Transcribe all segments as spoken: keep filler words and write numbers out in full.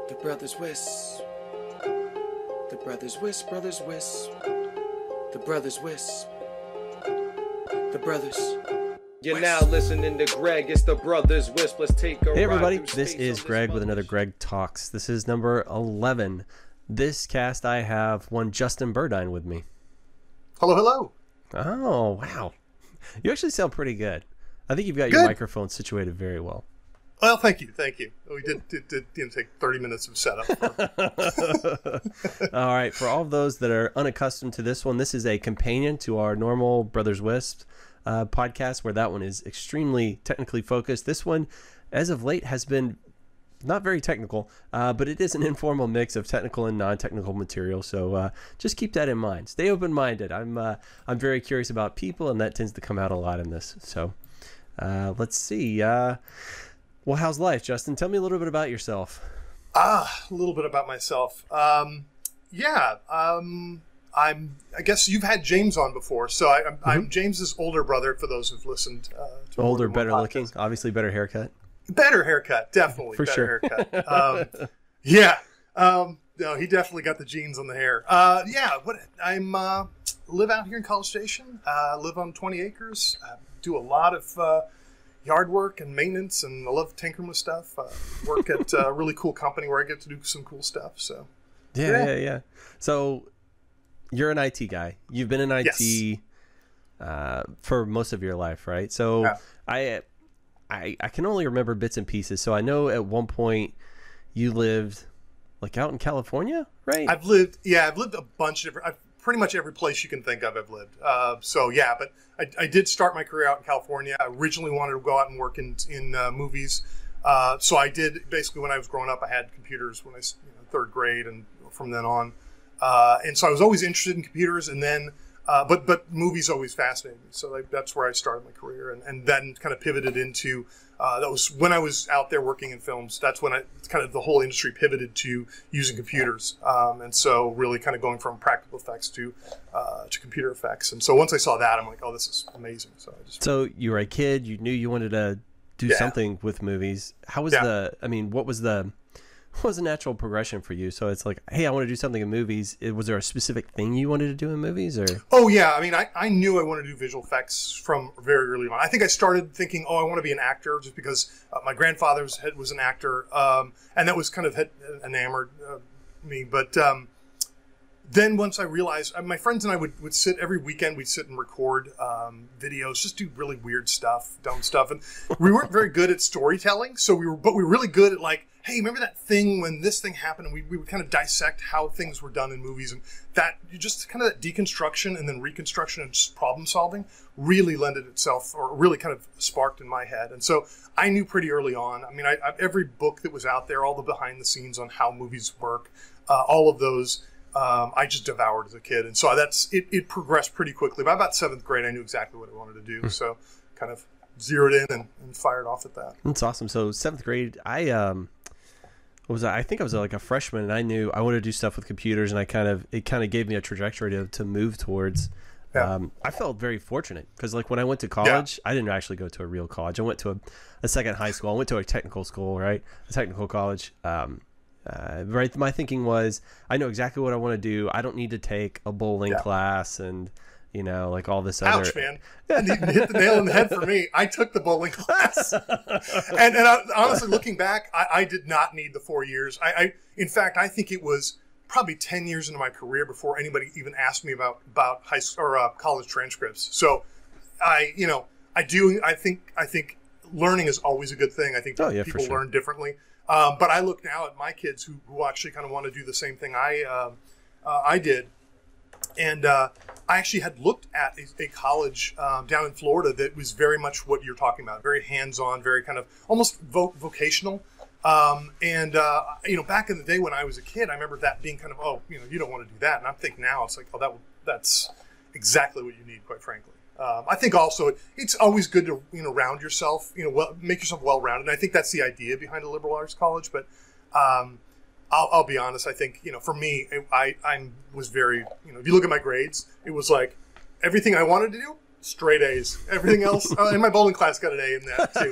The brothers Wisp. The brothers Wisp, brothers Wisp. The brothers Wisp. The brothers. You're now listening to Greg. It's the brothers Wisp. Let's take a Hey ride everybody, through this space is on Greg with mother- another Greg Talks. This is number eleven. This cast I have one Justin Burdine with me. Hello, hello. Oh, wow. You actually sound pretty good. I think you've got Good. your microphone situated very well. Well, thank you, thank you. We did it did, didn't take thirty minutes of setup. For... All right, for all of those that are unaccustomed to this one, this is a companion to our normal Brothers Wisp uh, podcast, where that one is extremely technically focused. This one, as of late, has been not very technical, uh, but it is an informal mix of technical and non-technical material. So uh, just keep that in mind. Stay open-minded. I'm uh, I'm very curious about people, and that tends to come out a lot in this. So uh, let's see. Uh, well, how's life, Justin? Tell me a little bit about yourself. Ah, a little bit about myself. Um, yeah, um, I'm. I guess you've had James on before, so I, I'm, mm-hmm. I'm James's older brother. For those who've listened, uh, to older, better looking, obviously better haircut. Better haircut, definitely. For better sure. haircut. Um, yeah. Um, no, he definitely got the genes on the hair. Uh, yeah. What I'm uh, live out here in College Station. Uh, live on twenty acres. Uh, do a lot of uh, yard work and maintenance, and I love tinkering with stuff. Uh, work at a really cool company where I get to do some cool stuff. So. Yeah, yeah, yeah. yeah. So you're an I T guy. You've been in I T yes. uh, for most of your life, right? So yeah. I. I, I can only remember bits and pieces. So I know at one point you lived like out in California, right? I've lived, yeah, I've lived a bunch of different, I've, pretty much every place you can think of I've lived. Uh, so yeah, but I, I did start my career out in California. I originally wanted to go out and work in, in uh, movies. Uh, so I did, basically when I was growing up, I had computers when I was you know, third grade and from then on. Uh, and so I was always interested in computers, and then Uh, but but movies always fascinated me, so like, that's where I started my career, and, and then kind of pivoted into uh, that was when I was out there working in films. That's when I kind of the whole industry pivoted to using computers, um, and so really kind of going from practical effects to uh, to computer effects. And so once I saw that, I'm like, oh, this is amazing. So I just so you were a kid, you knew you wanted to do yeah. something with movies. How was yeah. the? I mean, what was the? What was the natural progression for you? So it's like, hey, I want to do something in movies. It, was there a specific thing you wanted to do in movies, or? Oh yeah, I mean, I, I knew I wanted to do visual effects from very early on. I think I started thinking, oh, I want to be an actor, just because uh, my grandfather was, was an actor, um, and that was kind of had enamored uh, me. But um, then once I realized, uh, my friends and I would, would sit every weekend. We'd sit and record um, videos, just do really weird stuff, dumb stuff, and we weren't very good at storytelling. So we were, but we were really good at like, hey, remember that thing when this thing happened? And we, we would kind of dissect how things were done in movies, and that you just kind of that deconstruction and then reconstruction and just problem solving really lended itself, or really kind of sparked in my head. And so I knew pretty early on. I mean, I, I, every book that was out there, all the behind the scenes on how movies work, uh, all of those, um, I just devoured as a kid. And so that's it. It progressed pretty quickly. By about seventh grade, I knew exactly what I wanted to do. So kind of zeroed in and, and fired off at that. That's awesome. So seventh grade, I um. What was I? I think I was like a freshman, and I knew I wanted to do stuff with computers, and I kind of it kind of gave me a trajectory to, to move towards. Yeah. Um, I felt very fortunate because like when I went to college, yeah. I didn't actually go to a real college. I went to a, a second high school. I went to a technical school, right? A technical college. Um, uh, right. My thinking was, I know exactly what I want to do. I don't need to take a bowling yeah. class and. You know, like all this Ouch, other... man. And you hit the nail on the head for me. I took the bowling class. and and I, honestly, looking back, I, I did not need the four years. I, I, in fact, I think it was probably ten years into my career before anybody even asked me about, about high or uh, college transcripts. So I, you know, I do, I think, I think learning is always a good thing. I think oh, yeah, people sure. learn differently. Um, but I look now at my kids who, who actually kind of want to do the same thing I, uh, uh, I did. And uh, I actually had looked at a, a college um, down in Florida that was very much what you're talking about, very hands-on, very kind of almost vo- vocational. Um, and, uh, you know, back in the day when I was a kid, I remember that being kind of, oh, you know, you don't want to do that. And I'm thinking now it's like, oh, that that's exactly what you need, quite frankly. Um, I think also it's always good to, you know, round yourself, you know, well, make yourself well-rounded. And I think that's the idea behind a liberal arts college. But um, I'll, I'll be honest. I think, you know, for me, I I was very, you know, if you look at my grades, it was like everything I wanted to do, straight A's. Everything else, uh, and my bowling class got an A in that too.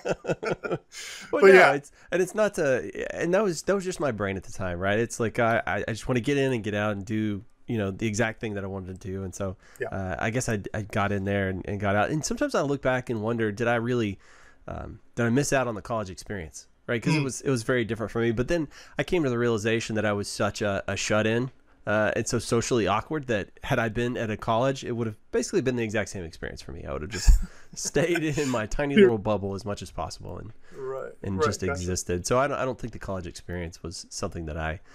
But, well, but no, yeah, it's, and it's not to, and that was that was just my brain at the time, right? It's like I I just want to get in and get out and do, you know, the exact thing that I wanted to do, and so Yeah. uh, I guess I, I got in there and, and got out. And sometimes I look back and wonder, did I really um, did I miss out on the college experience, right? Because Mm. it was it was very different for me. But then I came to the realization that I was such a, a shut in. Uh, and so socially awkward that had I been at a college, it would have basically been the exact same experience for me. I would have just stayed in my tiny little bubble as much as possible and right, and right, just gotcha. existed. So I don't I don't think the college experience was something that I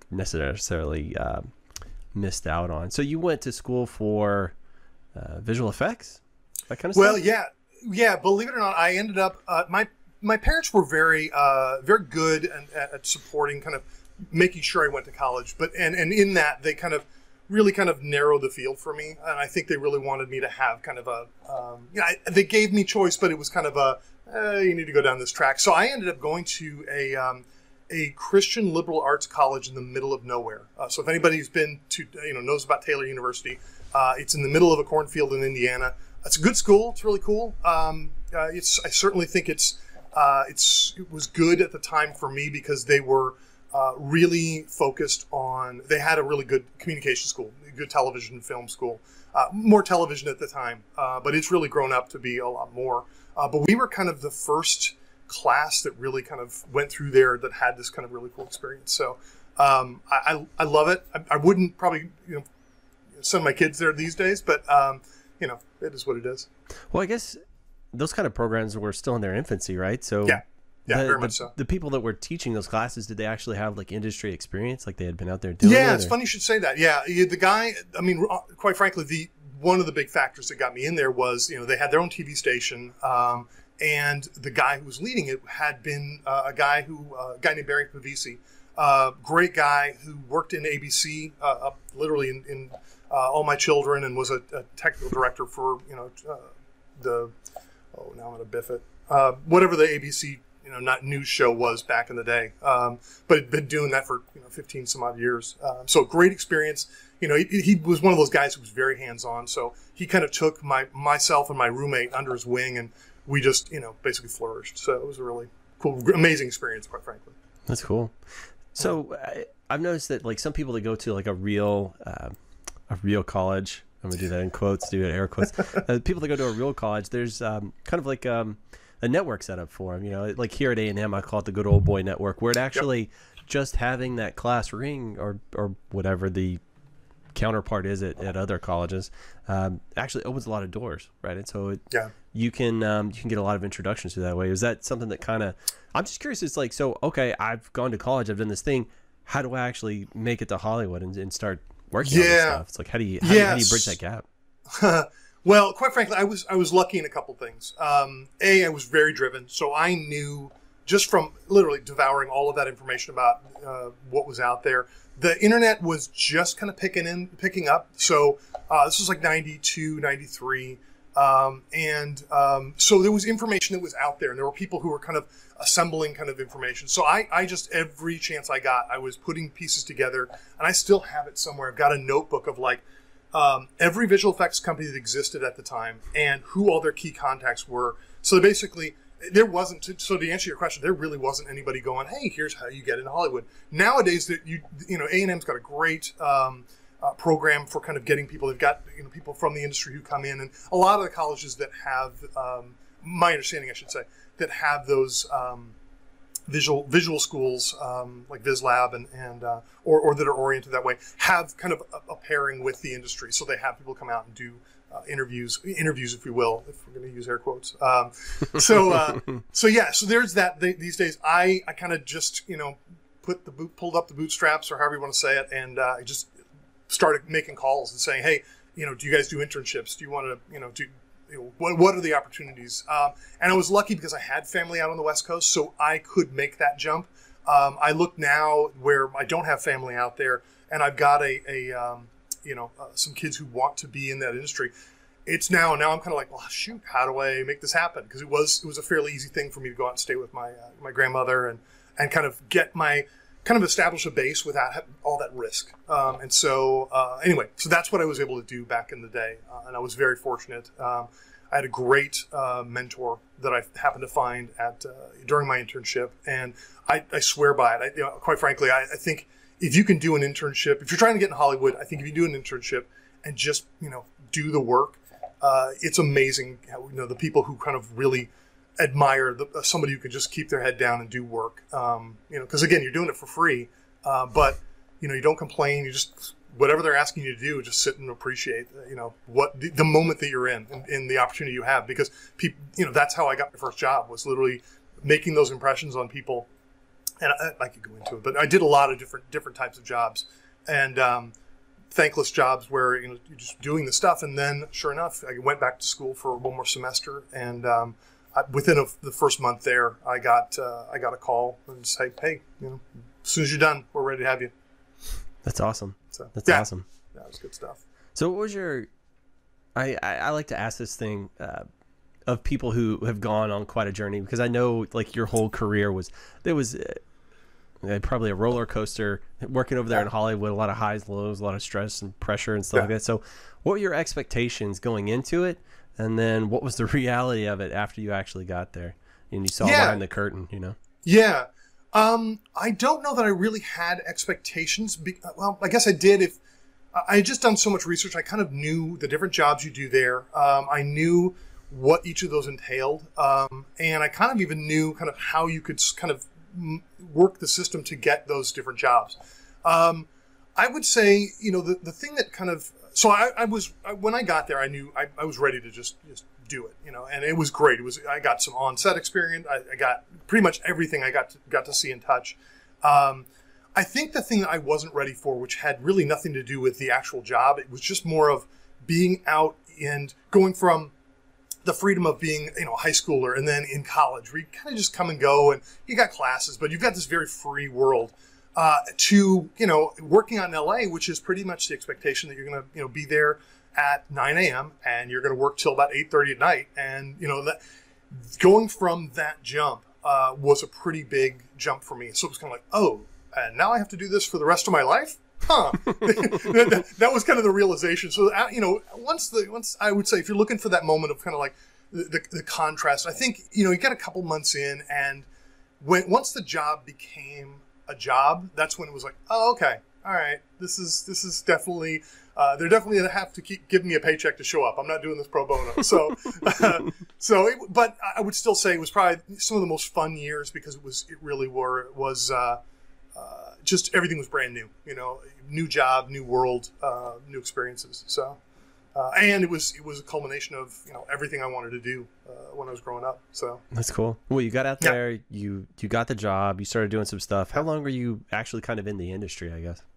necessarily uh, missed out on. So you went to school for uh, visual effects, that kind of Well, stuff. yeah, yeah. Believe it or not, I ended up. Uh, my my parents were very uh, very good at, at at supporting, kind of making sure I went to college. But and and in that, they kind of really kind of narrowed the field for me, and I think they really wanted me to have kind of a. Um, you know, I, they gave me choice, but it was kind of a eh, you need to go down this track. So I ended up going to a. Um, a Christian liberal arts college in the middle of nowhere. Uh, so if anybody's been to, you know, knows about Taylor University, uh, it's in the middle of a cornfield in Indiana. It's a good school. It's really cool. Um, uh, it's, I certainly think it's, uh, it's, it was good at the time for me because they were uh, really focused on, they had a really good communication school, a good television and film school, uh, more television at the time, uh, but it's really grown up to be a lot more. Uh, but we were kind of the first class that really kind of went through there that had this kind of really cool experience. So um, I, I, I love it. I, I wouldn't probably you know send my kids there these days, but um, you know it is what it is. Well, I guess those kind of programs were still in their infancy, right? So Yeah, yeah, the, very the, much so. the people that were teaching those classes, did they actually have like industry experience, like they had been out there doing Yeah, it? it's or- funny you should say that. Yeah, the guy. I mean, quite frankly, the one of the big factors that got me in there was you know they had their own T V station. Um, And the guy who was leading it had been uh, a guy who, uh, a guy named Barry Pavisi, uh, great guy who worked in A B C, uh, up literally in, in uh, All My Children, and was a, a technical director for you know uh, the oh now I'm gonna biff it uh, whatever the A B C you know not news show was back in the day, um, but had been doing that for you know fifteen some odd years. Um, so great experience. You know, he, he was one of those guys who was very hands on. So he kind of took my myself and my roommate under his wing and. We just, you know, basically flourished. So it was a really cool, amazing experience, quite frankly. That's cool. So I, I've noticed that like some people that go to like a real, uh, a real college, I'm gonna do that in quotes, do it air quotes. uh, people that go to a real college, there's um, kind of like um, a network set up for them. You know, like here at A and M, I call it the good old boy network, where it actually yep. just having that class ring or or whatever the counterpart is at, at other colleges um, actually opens a lot of doors, right? And so it, yeah. you can um, you can get a lot of introductions to that way. Is that something that kind of I'm just curious? It's like, so okay, I've gone to college, I've done this thing. How do I actually make it to Hollywood and, and start working yeah. on this stuff? It's like how do you how, yes. do you, how do you bridge that gap? Well, quite frankly, I was I was lucky in a couple things. Um, a, I was very driven, so I knew just from literally devouring all of that information about uh, what was out there. The internet was just kind of picking in, picking up. So uh, this was like ninety-two, ninety-three. Um, and um, so there was information that was out there, and there were people who were kind of assembling kind of information. So I, I just, every chance I got, I was putting pieces together, and I still have it somewhere. I've got a notebook of like um, every visual effects company that existed at the time and who all their key contacts were. So basically, there wasn't, so to answer your question, there really wasn't anybody going, hey, here's how you get into Hollywood. Nowadays, that you you know, A and M's got a great um, uh, program for kind of getting people. They've got you know people from the industry who come in, and a lot of the colleges that have, um, my understanding, I should say, that have those um, visual visual schools um, like VisLab and and uh, or or that are oriented that way, have kind of a, a pairing with the industry. So they have people come out and do. Uh, interviews, interviews, if we will, if we're going to use air quotes. Um, so, uh, so yeah, so there's that. They, these days, I, I kind of just, you know, put the boot, pulled up the bootstraps, or however you want to say it, and uh, I just started making calls and saying, hey, you know, do you guys do internships? Do you want to, you know, do you know, what, what are the opportunities? Um, and I was lucky because I had family out on the West Coast, so I could make that jump. Um, I look now where I don't have family out there, and I've got a, a um, you know, uh, some kids who want to be in that industry. It's now, now I'm kind of like, well, shoot, how do I make this happen? Because it was, it was a fairly easy thing for me to go out and stay with my, uh, my grandmother and, and kind of get my, kind of establish a base without having all that risk. Um, and so uh, anyway, so that's what I was able to do back in the day, uh, and I was very fortunate. Um, I had a great uh, mentor that I happened to find at uh, during my internship, and I, I swear by it. I, you know, quite frankly, I, I think if you can do an internship, if you're trying to get in Hollywood, I think if you do an internship and just you know do the work, uh, it's amazing. How, you know, the people who kind of really admire the, uh, somebody who can just keep their head down and do work. Um, you know, because again, you're doing it for free, uh, but you know, you don't complain. You just whatever they're asking you to do, just sit and appreciate, you know, what the, the moment that you're in and, and the opportunity you have. Because people, you know, that's how I got my first job, was literally making those impressions on people. And I, I could go into it, but I did a lot of different different types of jobs, and um, thankless jobs where you know you're just doing the stuff. And then, sure enough, I went back to school for one more semester, and um, I, within a, the first month there, I got uh, I got a call and say, hey, you know, as soon as you're done, we're ready to have you. That's awesome. So, That's yeah. awesome. Yeah, it was good stuff. So what was your, I, I, I like to ask this thing uh, of people who have gone on quite a journey, because I know like your whole career was, there was uh, probably a roller coaster working over there yeah. in Hollywood, a lot of highs, lows, a lot of stress and pressure and stuff yeah. like that. So what were your expectations going into it? And then what was the reality of it after you actually got there and you saw yeah. behind the curtain, you know? Yeah. Um, I don't know that I really had expectations. Be- well, I guess I did. If I had just done so much research, I kind of knew the different jobs you do there. Um, I knew what each of those entailed. Um, and I kind of even knew kind of how you could kind of work the system to get those different jobs. Um, I would say, you know, the, the thing that kind of, so I, I was, I, when I got there, I knew I, I was ready to just, just do it, you know, and it was great. It was, I got some on-set experience. I, I got pretty much everything I got to, got to see and touch. Um, I think the thing that I wasn't ready for, which had really nothing to do with the actual job, it was just more of being out and going from the freedom of being, you know, a high schooler and then in college where you kind of just come and go and you got classes, but you've got this very free world, uh, to, you know, working out in L A, which is pretty much the expectation that you're going to, you know, be there at nine a.m. and you're going to work till about eight thirty at night. And, you know, that going from that jump uh, was a pretty big jump for me. So it was kind of like, oh, and now I have to do this for the rest of my life? Huh. that, that was kind of the realization. So, uh, you know, once the, once I would say, if you're looking for that moment of kind of like the, the, the contrast, I think, you know, you got a couple months in, and when, once the job became a job, that's when it was like, oh, okay. All right. This is, this is definitely, Uh, they're definitely going to have to keep giving me a paycheck to show up. I'm not doing this pro bono. So, uh, so, it, but I would still say it was probably some of the most fun years because it was, it really were, it was uh, uh, just everything was brand new, you know, new job, new world, uh, new experiences. So, uh, and it was, it was a culmination of, you know, everything I wanted to do uh, when I was growing up. So that's cool. Well, you got out yeah. there, you, you got the job, you started doing some stuff. How long were you actually kind of in the industry, I guess?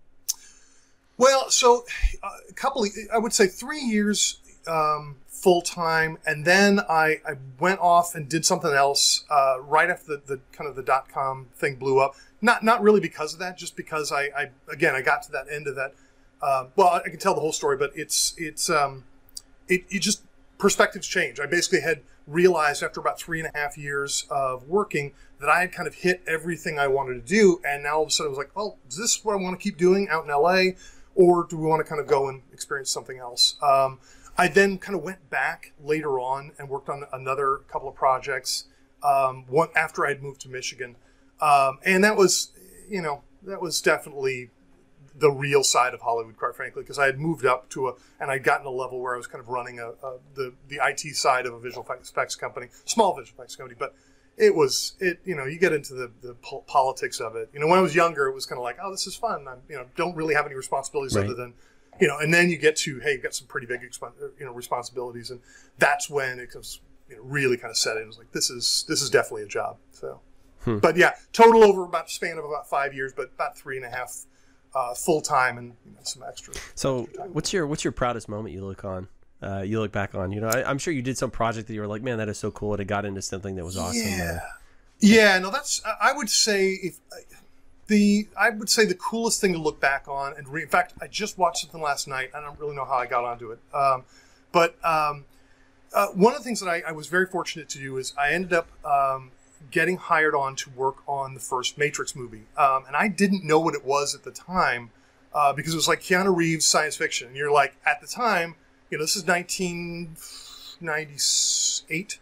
Well, so uh, a couple, of, I would say three years um, full time, and then I, I went off and did something else uh, right after the, the kind of the dot com thing blew up. Not not really because of that, just because I, I again I got to that end of that. Uh, well, I can tell the whole story, but it's it's um, it, it just perspectives change. I basically had realized after about three and a half years of working that I had kind of hit everything I wanted to do, and now all of a sudden I was like, oh, is this what I want to keep doing out in L A? Or do we want to kind of go and experience something else? Um, I then kind of went back later on and worked on another couple of projects um, one after I had moved to Michigan. Um, and that was, you know, that was definitely the real side of Hollywood, quite frankly, because I had moved up to a, and I'd gotten a level where I was kind of running a, a the, the I T side of a visual effects company, small visual effects company, but it was, it, you know, you get into the, the po- politics of it. You know, when I was younger, it was kind of like, oh, this is fun. I'm, you know, don't really have any responsibilities right. other than, you know, and then you get to, hey, you've got some pretty big, exp- you know, responsibilities. And that's when it was, you know, really kind of set in. It was like, this is, this is definitely a job. So, hmm. but yeah, total over about a span of about five years, but about three and a half uh, full time and you know, some extra. So extra time. what's your, what's your proudest moment you look on? Uh, you look back on, you know, I, I'm sure you did some project that you were like, man, that is so cool. And it got into something that was awesome. Yeah. Uh, yeah, no, that's, I would say if the, I would say the coolest thing to look back on and re, in fact, I just watched something last night. I don't really know how I got onto it. Um, but um, uh, one of the things that I, I was very fortunate to do is I ended up um, getting hired on to work on the first Matrix movie. Um, and I didn't know what it was at the time uh, because it was like Keanu Reeves science fiction. And you're like, at the time, you know, this is nineteen ninety-eight,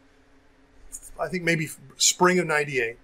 I think maybe spring of ninety-eight.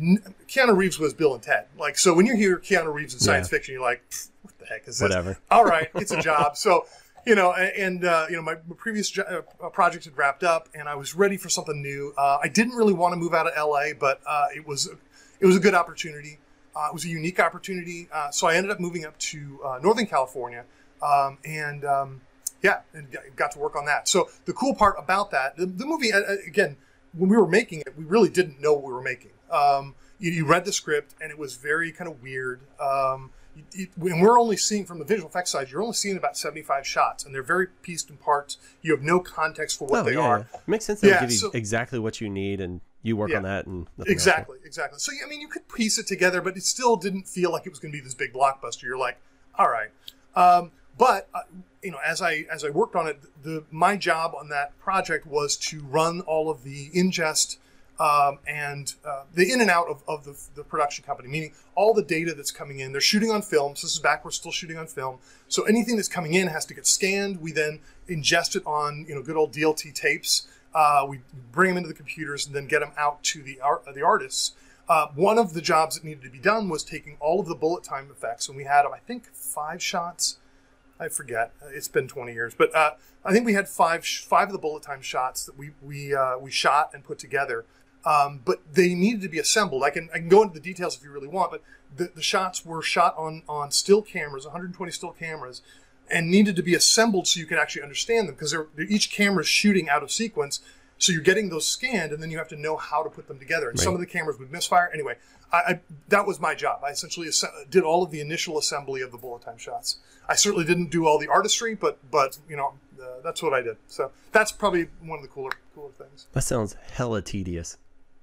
Keanu Reeves was Bill and Ted. Like, so when you hear Keanu Reeves in science yeah. fiction, you're like, what the heck is this? Whatever. All right, it's a job. So, you know, and, uh, you know, my previous jo- uh, project had wrapped up and I was ready for something new. Uh, I didn't really want to move out of L A, but uh, it was, it was a good opportunity. Uh, it was a unique opportunity. Uh, so I ended up moving up to uh, Northern California um, and, um, yeah, and got to work on that. So the cool part about that, the, the movie, uh, again, when we were making it, we really didn't know what we were making. Um, you, you read the script, and it was very kind of weird. Um, you, you, when we're only seeing from the visual effects side, you're only seeing about seventy-five shots, and they're very pieced in parts. You have no context for what oh, they yeah, are. Yeah. It makes sense. They'll yeah, give you so, exactly what you need, and you work yeah, on that. and Exactly, else. exactly. So, I mean, you could piece it together, but it still didn't feel like it was going to be this big blockbuster. You're like, all right. Um, but, uh, you know, as I as I worked on it, the my job on that project was to run all of the ingest Um, and uh, the in and out of, of the, the production company, meaning all the data that's coming in. They're shooting on film. So this is back, we're still shooting on film. So anything that's coming in has to get scanned. We then ingest it on, you know, good old D L T tapes. Uh, we bring them into the computers and then get them out to the art, the artists. Uh, one of the jobs that needed to be done was taking all of the bullet time effects. And we had, I think, five shots. I forget. It's been twenty years. But uh, I think we had five five of the bullet time shots that we, we, uh, we shot and put together. Um, but they needed to be assembled. I can I can go into the details if you really want, but the, the shots were shot on, on still cameras, one hundred twenty still cameras, and needed to be assembled so you can actually understand them because they're, they're, each camera is shooting out of sequence. So you're getting those scanned, and then you have to know how to put them together. And right. some of the cameras would misfire. Anyway, I, I, that was my job. I essentially did all of the initial assembly of the bullet time shots. I certainly didn't do all the artistry, but but you know uh, that's what I did. So that's probably one of the cooler cooler things. That sounds hella tedious.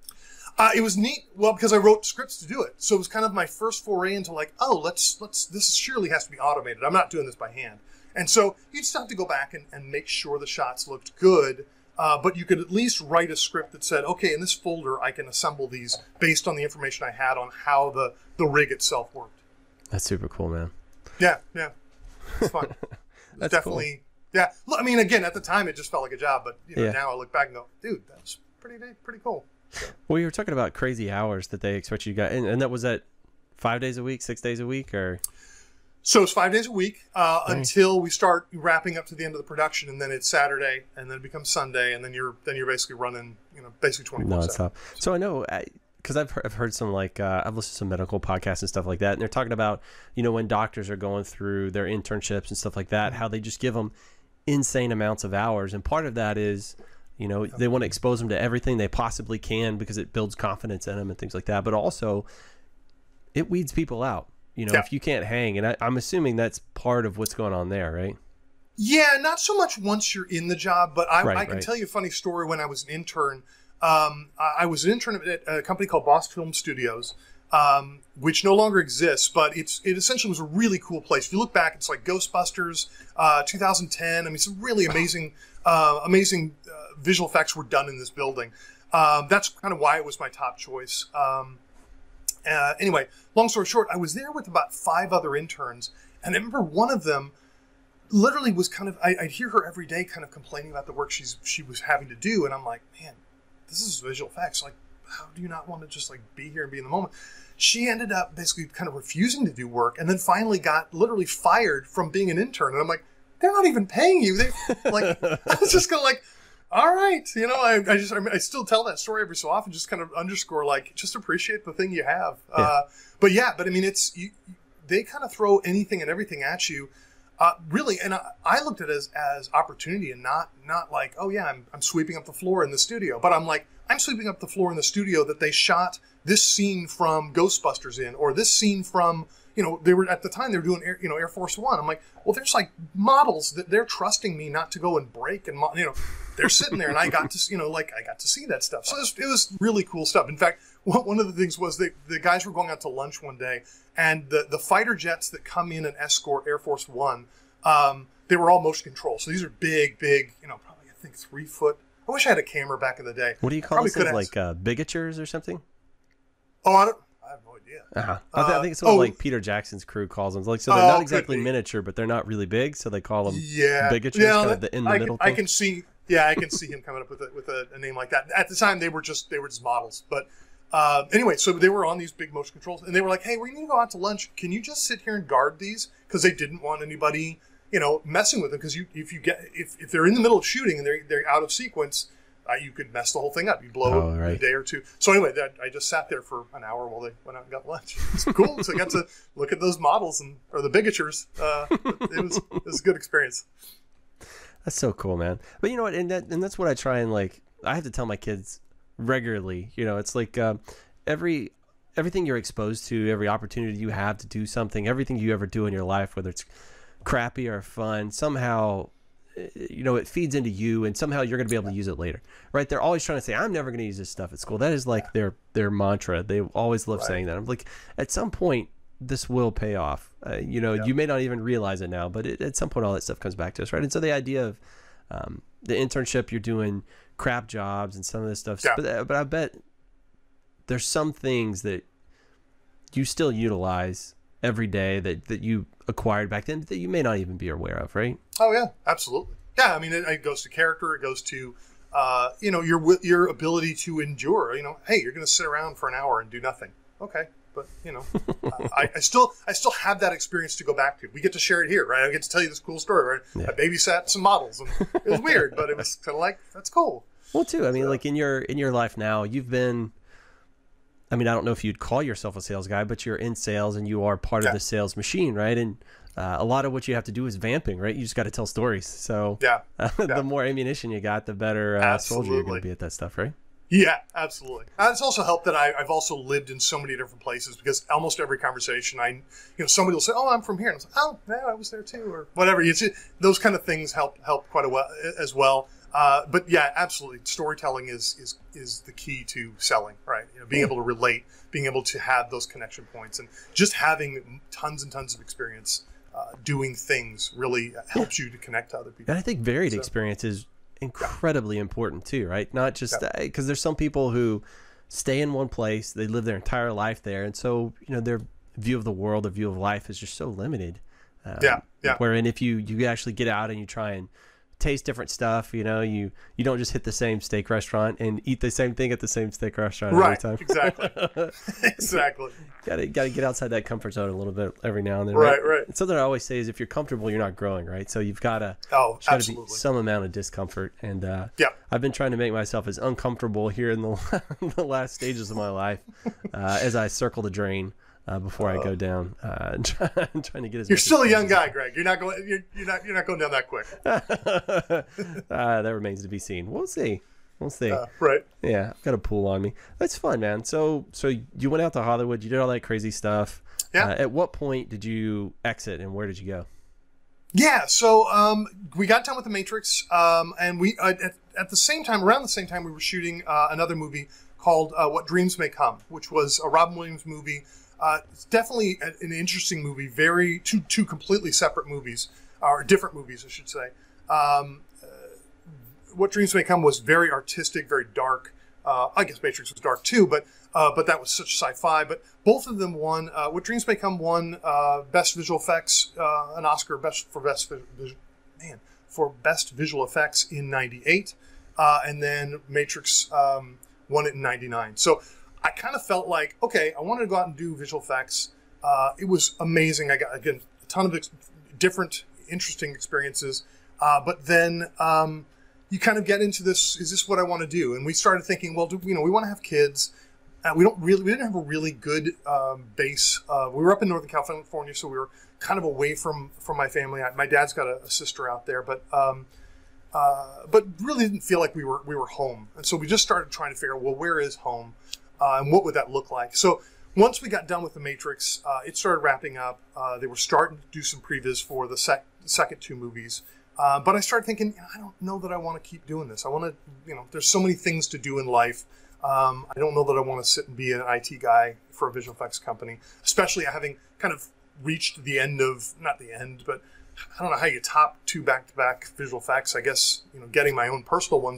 Uh, it was neat, well, because I wrote scripts to do it. So it was kind of my first foray into like, oh, let's, let's, this surely has to be automated. I'm not doing this by hand. And so you just have to go back and, and make sure the shots looked good. Uh, but you could at least write a script that said, okay, in this folder, I can assemble these based on the information I had on how the, the rig itself worked. That's super cool, man. Yeah, yeah. It's fun. That's definitely, cool. yeah. I mean, again, at the time, it just felt like a job. But you know, yeah. now I look back and go, dude, that's pretty, pretty cool. So. Well, you were talking about crazy hours that they expect you to get, and, and that was at five days a week, six days a week, or? So it's five days a week uh, nice. until we start wrapping up to the end of the production, and then it's Saturday, and then it becomes Sunday, and then you're then you're basically running, you know, basically twenty-four seven. No, so I know, because I've heard, I've heard some like uh, I've listened to some medical podcasts and stuff like that, and they're talking about, you know, when doctors are going through their internships and stuff like that, how they just give them insane amounts of hours, and part of that is, you know, they want to expose them to everything they possibly can because it builds confidence in them and things like that. But also, it weeds people out. You know, yeah. if you can't hang, and I, I'm assuming that's part of what's going on there, right? Yeah, not so much once you're in the job, but I, right, I can right. tell you a funny story. When I was an intern, um, I was an intern at a company called Boss Film Studios, um, which no longer exists, but it's it essentially was a really cool place. If you look back, it's like Ghostbusters, uh, two thousand ten. I mean, some really amazing, uh, amazing uh, visual effects were done in this building. Um, that's kind of why it was my top choice. Um, uh, anyway, long story short, I was there with about five other interns, and I remember one of them literally was kind of, I, I'd hear her every day kind of complaining about the work she's she was having to do, and I'm like, man, this is visual effects. Like, how do you not want to just like be here and be in the moment? She ended up basically kind of refusing to do work, and then finally got literally fired from being an intern. And I'm like, they're not even paying you. They like, I was just kind of like, all right, you know, I, I just, I, mean, I still tell that story every so often, just kind of underscore like, just appreciate the thing you have. Yeah. Uh, but yeah, but I mean, it's you, they kind of throw anything and everything at you. Uh, really, and I, I looked at it as, as opportunity and not not like, oh yeah, I'm, I'm sweeping up the floor in the studio. But I'm like, I'm sweeping up the floor in the studio that they shot this scene from Ghostbusters in, or this scene from, you know, they were at the time they were doing, Air, you know, Air Force One. I'm like, well, there's like models that they're trusting me not to go and break, and you know, they're sitting there, and I got to, you know, like I got to see that stuff. So it was, it was really cool stuff. In fact, one of the things was that the guys were going out to lunch one day, and the the fighter jets that come in and escort Air Force One, um, they were all motion control. So these are big, big, you know, probably I think three foot I wish I had a camera back in the day. What do you call Probably this? could As, have- like uh, bigatures or something? Oh, I, don't, I have no idea. Uh-huh. I, th- I think it's Uh, what oh. like Peter Jackson's crew calls them. Like, so they're Oh, not could exactly be. miniature, but they're not really big, so they call them Yeah, bigatures, yeah, kind that- of the in the I middle Can, I thing. can see. Yeah, I can see him coming up with a, with a, a name like that. At the time, they were just they were just models. But uh, anyway, so they were on these big motion controls, and they were like, "Hey, we need to go out to lunch. Can you just sit here and guard these?" Because they didn't want anybody, you know, messing with them. Because you, if you get if, if they're in the middle of shooting and they're they're out of sequence, uh, you could mess the whole thing up. You blow Oh, it right. a day or two. So anyway, that, I just sat there for an hour while they went out and got lunch. It's cool. So I got to look at those models and or the bigatures. Uh, it was it was a good experience. That's so cool, man. But you know what? And that and that's what I try and like. I have to tell my kids regularly. You know, it's like um, every everything you're exposed to, every opportunity you have to do something, everything you ever do in your life, whether it's crappy or fun, somehow, uh, you know, it feeds into you, and somehow you're going to be able to use it later, right? They're always trying to say, "I'm never going to use this stuff at school." That is like their their mantra. They always love Right. saying that. I'm like, at some point, this will pay off. Uh, you know, Yeah. you may not even realize it now, but it, at some point, all that stuff comes back to us, right? And so the idea of um, the internship, you're doing crap jobs and some of this stuff, Yeah. but but I bet there's some things that you still utilize every day that that you acquired back then that you may not even be aware of, right? Oh yeah, absolutely. Yeah, I mean, it, it goes to character. It goes to, uh, you know, your wi- your ability to endure. You know, hey, you're going to sit around for an hour and do nothing. Okay, but you know, I, I still I still have that experience to go back to. We get to share it here, right? I get to tell you this cool story, right? Yeah. I babysat some models, and it was weird, but it was kind of like that's cool. Well, too. I mean, So- like in your in your life now, you've been. I mean, I don't know if you'd call yourself a sales guy, but you're in sales and you are part Yeah. of the sales machine, right? And uh, a lot of what you have to do is vamping, right? You just got to tell stories. So Yeah, uh, Yeah. the more ammunition you got, the better uh, soldier you're going Absolutely. to be at that stuff, right? yeah, absolutely. And it's also helped that I, I've also lived in so many different places because almost every conversation, I, you know, somebody will say, "Oh, I'm from here," and I was like, "Oh, yeah, I was there too," or whatever. It's those kind of things help help quite a well as well. Uh, but yeah, absolutely, storytelling is is is the key to selling, right? You know, being able to relate, being able to have those connection points, and just having tons and tons of experience uh, doing things really helps you to connect to other people. And I think varied So- experience is incredibly important too, right? Not just Yeah. because there's some people who stay in one place, they live their entire life there, and so you know their view of the world, their view of life is just so limited. Um, Yeah, yeah. Wherein if you you actually get out and you try and taste different stuff, you know, you you don't just hit the same steak restaurant and eat the same thing at the same steak restaurant Right, every time. exactly, exactly. Gotta gotta get outside that comfort zone a little bit every now and then. Right, right. And something I always say is if you're comfortable, you're not growing, right? So you've gotta Oh, there's gotta absolutely. be some amount of discomfort, and uh, Yeah. I've been trying to make myself as uncomfortable here in the the last stages of my life uh, as I circle the drain uh, before I go down. Uh, and try, trying to get as You're much still a young experience guy, Greg. You're not going. You're, you're not. You're not going down that quick. uh, that remains to be seen. We'll see. We'll see. Uh, right. Yeah, I've got a pool on me. That's fun, man. So, so you went out to Hollywood. You did all that crazy stuff. Yeah. Uh, at what point did you exit, and where did you go? Yeah. So um, we got done with the Matrix, um, and we uh, at, at the same time, around the same time, we were shooting uh, another movie called uh, What Dreams May Come, which was a Robin Williams movie. Uh, it's definitely a- an interesting movie. Very two two completely separate movies, or different movies, I should say. Um, uh, What Dreams May Come was very artistic, very dark. Uh, I guess Matrix was dark too, but uh, but that was such sci-fi. But both of them won. Uh, What Dreams May Come won uh, best visual effects, uh, an Oscar best for best vi- vis- man for best visual effects in ninety-eight, uh, and then Matrix um, won it in ninety-nine. So I kind of felt like, okay, I wanted to go out and do visual effects. Uh, it was amazing. I got again a ton of ex- different, interesting experiences. Uh, but then um, you kind of get into this: is this what I want to do? And we started thinking, well, do, you know, we want to have kids. Uh, we don't really, we didn't have a really good um, base. Uh, we were up in Northern California, so we were kind of away from from my family. I, my dad's got a, a sister out there, but um, uh, but really didn't feel like we were we were home. And so we just started trying to figure out, well, where is home, uh, and what would that look like? So once we got done with the Matrix, uh, it started wrapping up. Uh, they were starting to do some previs for the sec- second two movies. Uh, but I started thinking, I don't know that I want to keep doing this. I want to, you know, there's so many things to do in life. Um, I don't know that I want to sit and be an I T guy for a visual effects company, especially having kind of reached the end of, not the end, but I don't know how you top two back-to-back visual effects. I guess, you know, getting my own personal ones, but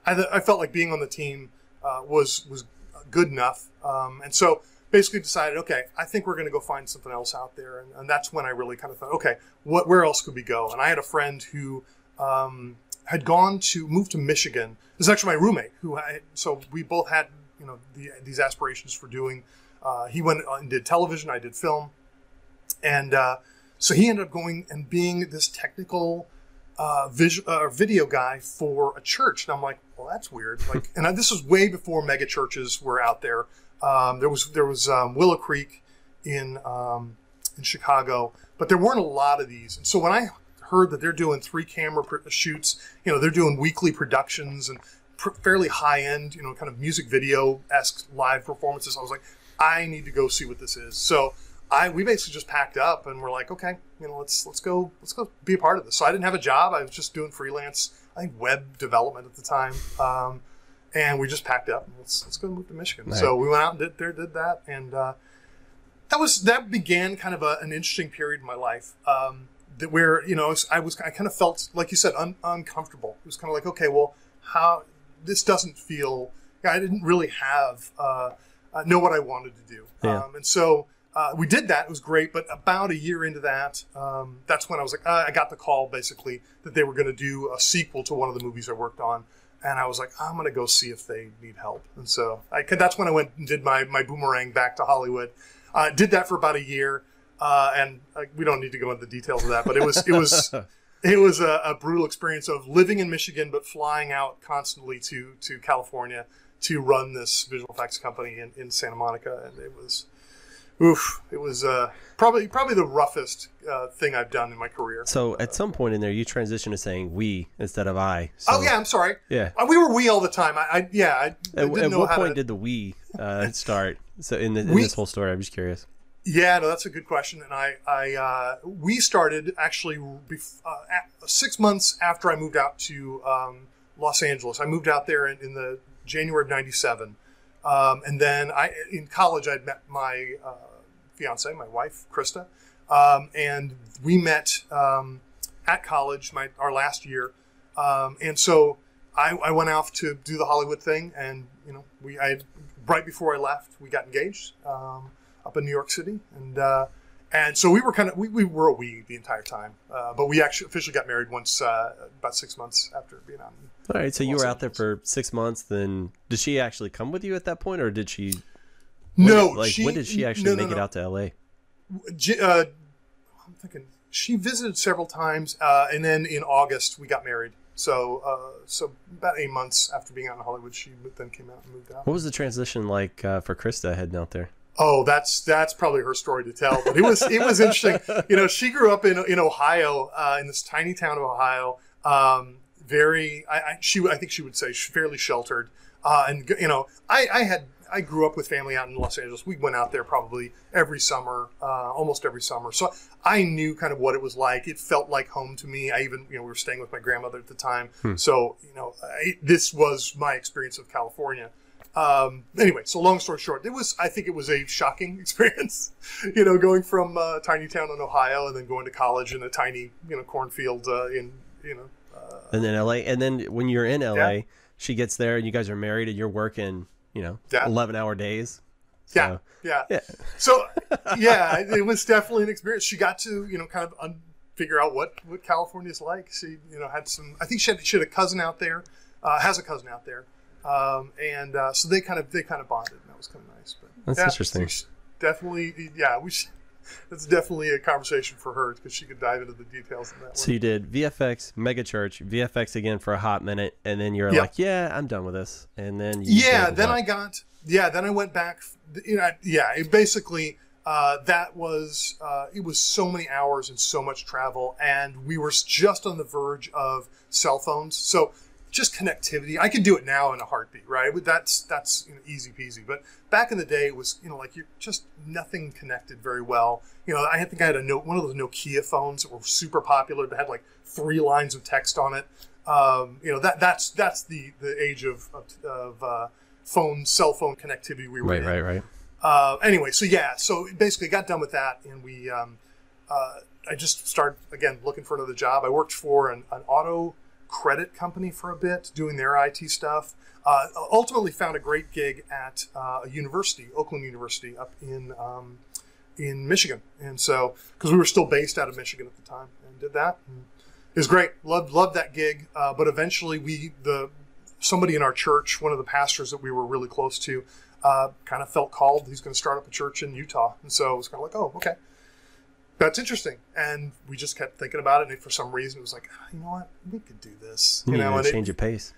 I, th- I felt like being on the team uh, was was good enough, um, and so basically decided, okay, I think we're going to go find something else out there, and, and that's when I really kind of thought, okay, what where else could we go? And I had a friend who um, had gone to move to Michigan. This is actually my roommate, who I, so we both had you know the, these aspirations for doing. Uh, he went and did television, I did film, and uh, so he ended up going and being this technical uh, visual, uh, video guy for a church. And I'm like, well, that's weird. Like, and I, this was way before mega churches were out there. Um, there was there was um, Willow Creek in um, in Chicago, but there weren't a lot of these. And so when I heard that they're doing three camera pr- shoots, you know, they're doing weekly productions and pr- fairly high end, you know, kind of music video esque live performances, I was like, I need to go see what this is. So I we basically just packed up and we're like, okay, you know, let's let's go let's go be a part of this. So I didn't have a job. I was just doing freelance, I think web development at the time. Um, And we just packed up and let's let's go move to Michigan. Right. So we went out and did there, did that, and uh, that was that began kind of a, an interesting period in my life. Um, that where you know I was I kind of felt like you said un, uncomfortable. It was kind of like, okay, well, how this doesn't feel. I didn't really have uh, uh, know what I wanted to do, yeah. um, and so uh, we did that. It was great, but about a year into that, um, that's when I was like, uh, I got the call basically that they were going to do a sequel to one of the movies I worked on. And I was like, I'm going to go see if they need help. And so I could, that's when I went and did my, my boomerang back to Hollywood. Uh, did that for about a year. Uh, and uh, we don't need to go into the details of that, but it was, it was, it was a, a brutal experience of living in Michigan, but flying out constantly to, to California to run this visual effects company in, in Santa Monica. And it was, oof, it was uh, probably, probably the roughest uh, thing I've done in my career. So at some point in there, you transitioned to saying we instead of I. So, oh yeah, I'm sorry. Yeah, uh, we were we all the time. I, I yeah. I, I At, didn't at know what how point to, did the we uh, start? So in, the, in We- this whole story, I'm just curious. Yeah, no, that's a good question. And I, I, uh, we started actually bef- uh, at, six months after I moved out to um, Los Angeles. I moved out there in, in the January of ninety-seven, um, and then I, in college, I'd met my uh, fiance, my wife, Krista, um, and we met um, at college, my our last year, um, and so I, I went off to do the Hollywood thing, and you know, we, I right before I left, we got engaged. Um, up in New York City, and uh, and so we were kind of we, we were a we the entire time, uh, but we actually officially got married once uh, about six months after being out. All right, so you Los were out there Angeles. for six months. Then did she actually come with you at that point, or did she? No, when, like she, when did she actually no, no, make it no. out to L A? J- Uh, I'm thinking she visited several times, uh, and then in August we got married. So uh, so about eight months after being out in Hollywood, she then came out and moved out. What was the transition like uh, for Krista heading out there? Oh, that's that's probably her story to tell. But it was it was interesting. You know, she grew up in in Ohio, uh, in this tiny town of Ohio. Um, very, I, I she I think she would say fairly sheltered. Uh, and you know, I, I had I grew up with family out in Los Angeles. We went out there probably every summer, uh, almost every summer. So I knew kind of what it was like. It felt like home to me. I even you know we were staying with my grandmother at the time. Hmm. So you know, I, this was my experience of California. Um, anyway, so long story short, it was, I think it was a shocking experience, you know, going from a tiny town in Ohio and then going to college in a tiny, you know, cornfield, uh, in, you know, uh, And then L A, and then when you're in L A, Yeah. she gets there, and you guys are married, and you're working, you know, Yeah. eleven hour days. yeah, So, yeah. yeah. So, yeah, it was definitely an experience. She got to, you know, kind of un- figure out what, what California's like. She, you know, had some, I think she had, she had a cousin out there, uh, has a cousin out there. Um, and uh, so they kind of they kind of bonded, and that was kind of nice. But That's yeah, interesting. so definitely, yeah, we. Should, that's definitely a conversation for her because she could dive into the details of that. So one. you did V F X, Mega Church, V F X again for a hot minute, and then you're Yeah. like, "Yeah, I'm done with this." And then you Yeah, did then what? I got yeah, then I went back. You know, yeah, it basically uh, that was uh, it was so many hours and so much travel, and we were just on the verge of cell phones. So just connectivity, I could do it now in a heartbeat, right? But that's that's you know, easy peasy. But back in the day, it was you know like you're just nothing connected very well. You know, I think I had a no, one of those Nokia phones that were super popular that had like three lines of text on it. Um, you know that that's that's the the age of of, of uh, phone cell phone connectivity we were right, in. right, right. Uh, anyway, so yeah, so basically got done with that, and we um, uh, I just started again looking for another job. I worked for an, an auto credit company for a bit, doing their I T stuff. Uh, ultimately found a great gig at uh, a university, Oakland University, up in um, in Michigan. And so, because we were still based out of Michigan at the time, and did that. And it was great. Loved loved that gig. Uh, but eventually, we the somebody in our church, one of the pastors that we were really close to, uh, kind of felt called. He's going to start up a church in Utah. And so it was kind of like, oh, okay. That's interesting. And we just kept thinking about it. And for some reason, it was like, oh, you know what? We could do this. You yeah, know, and change it, of pace.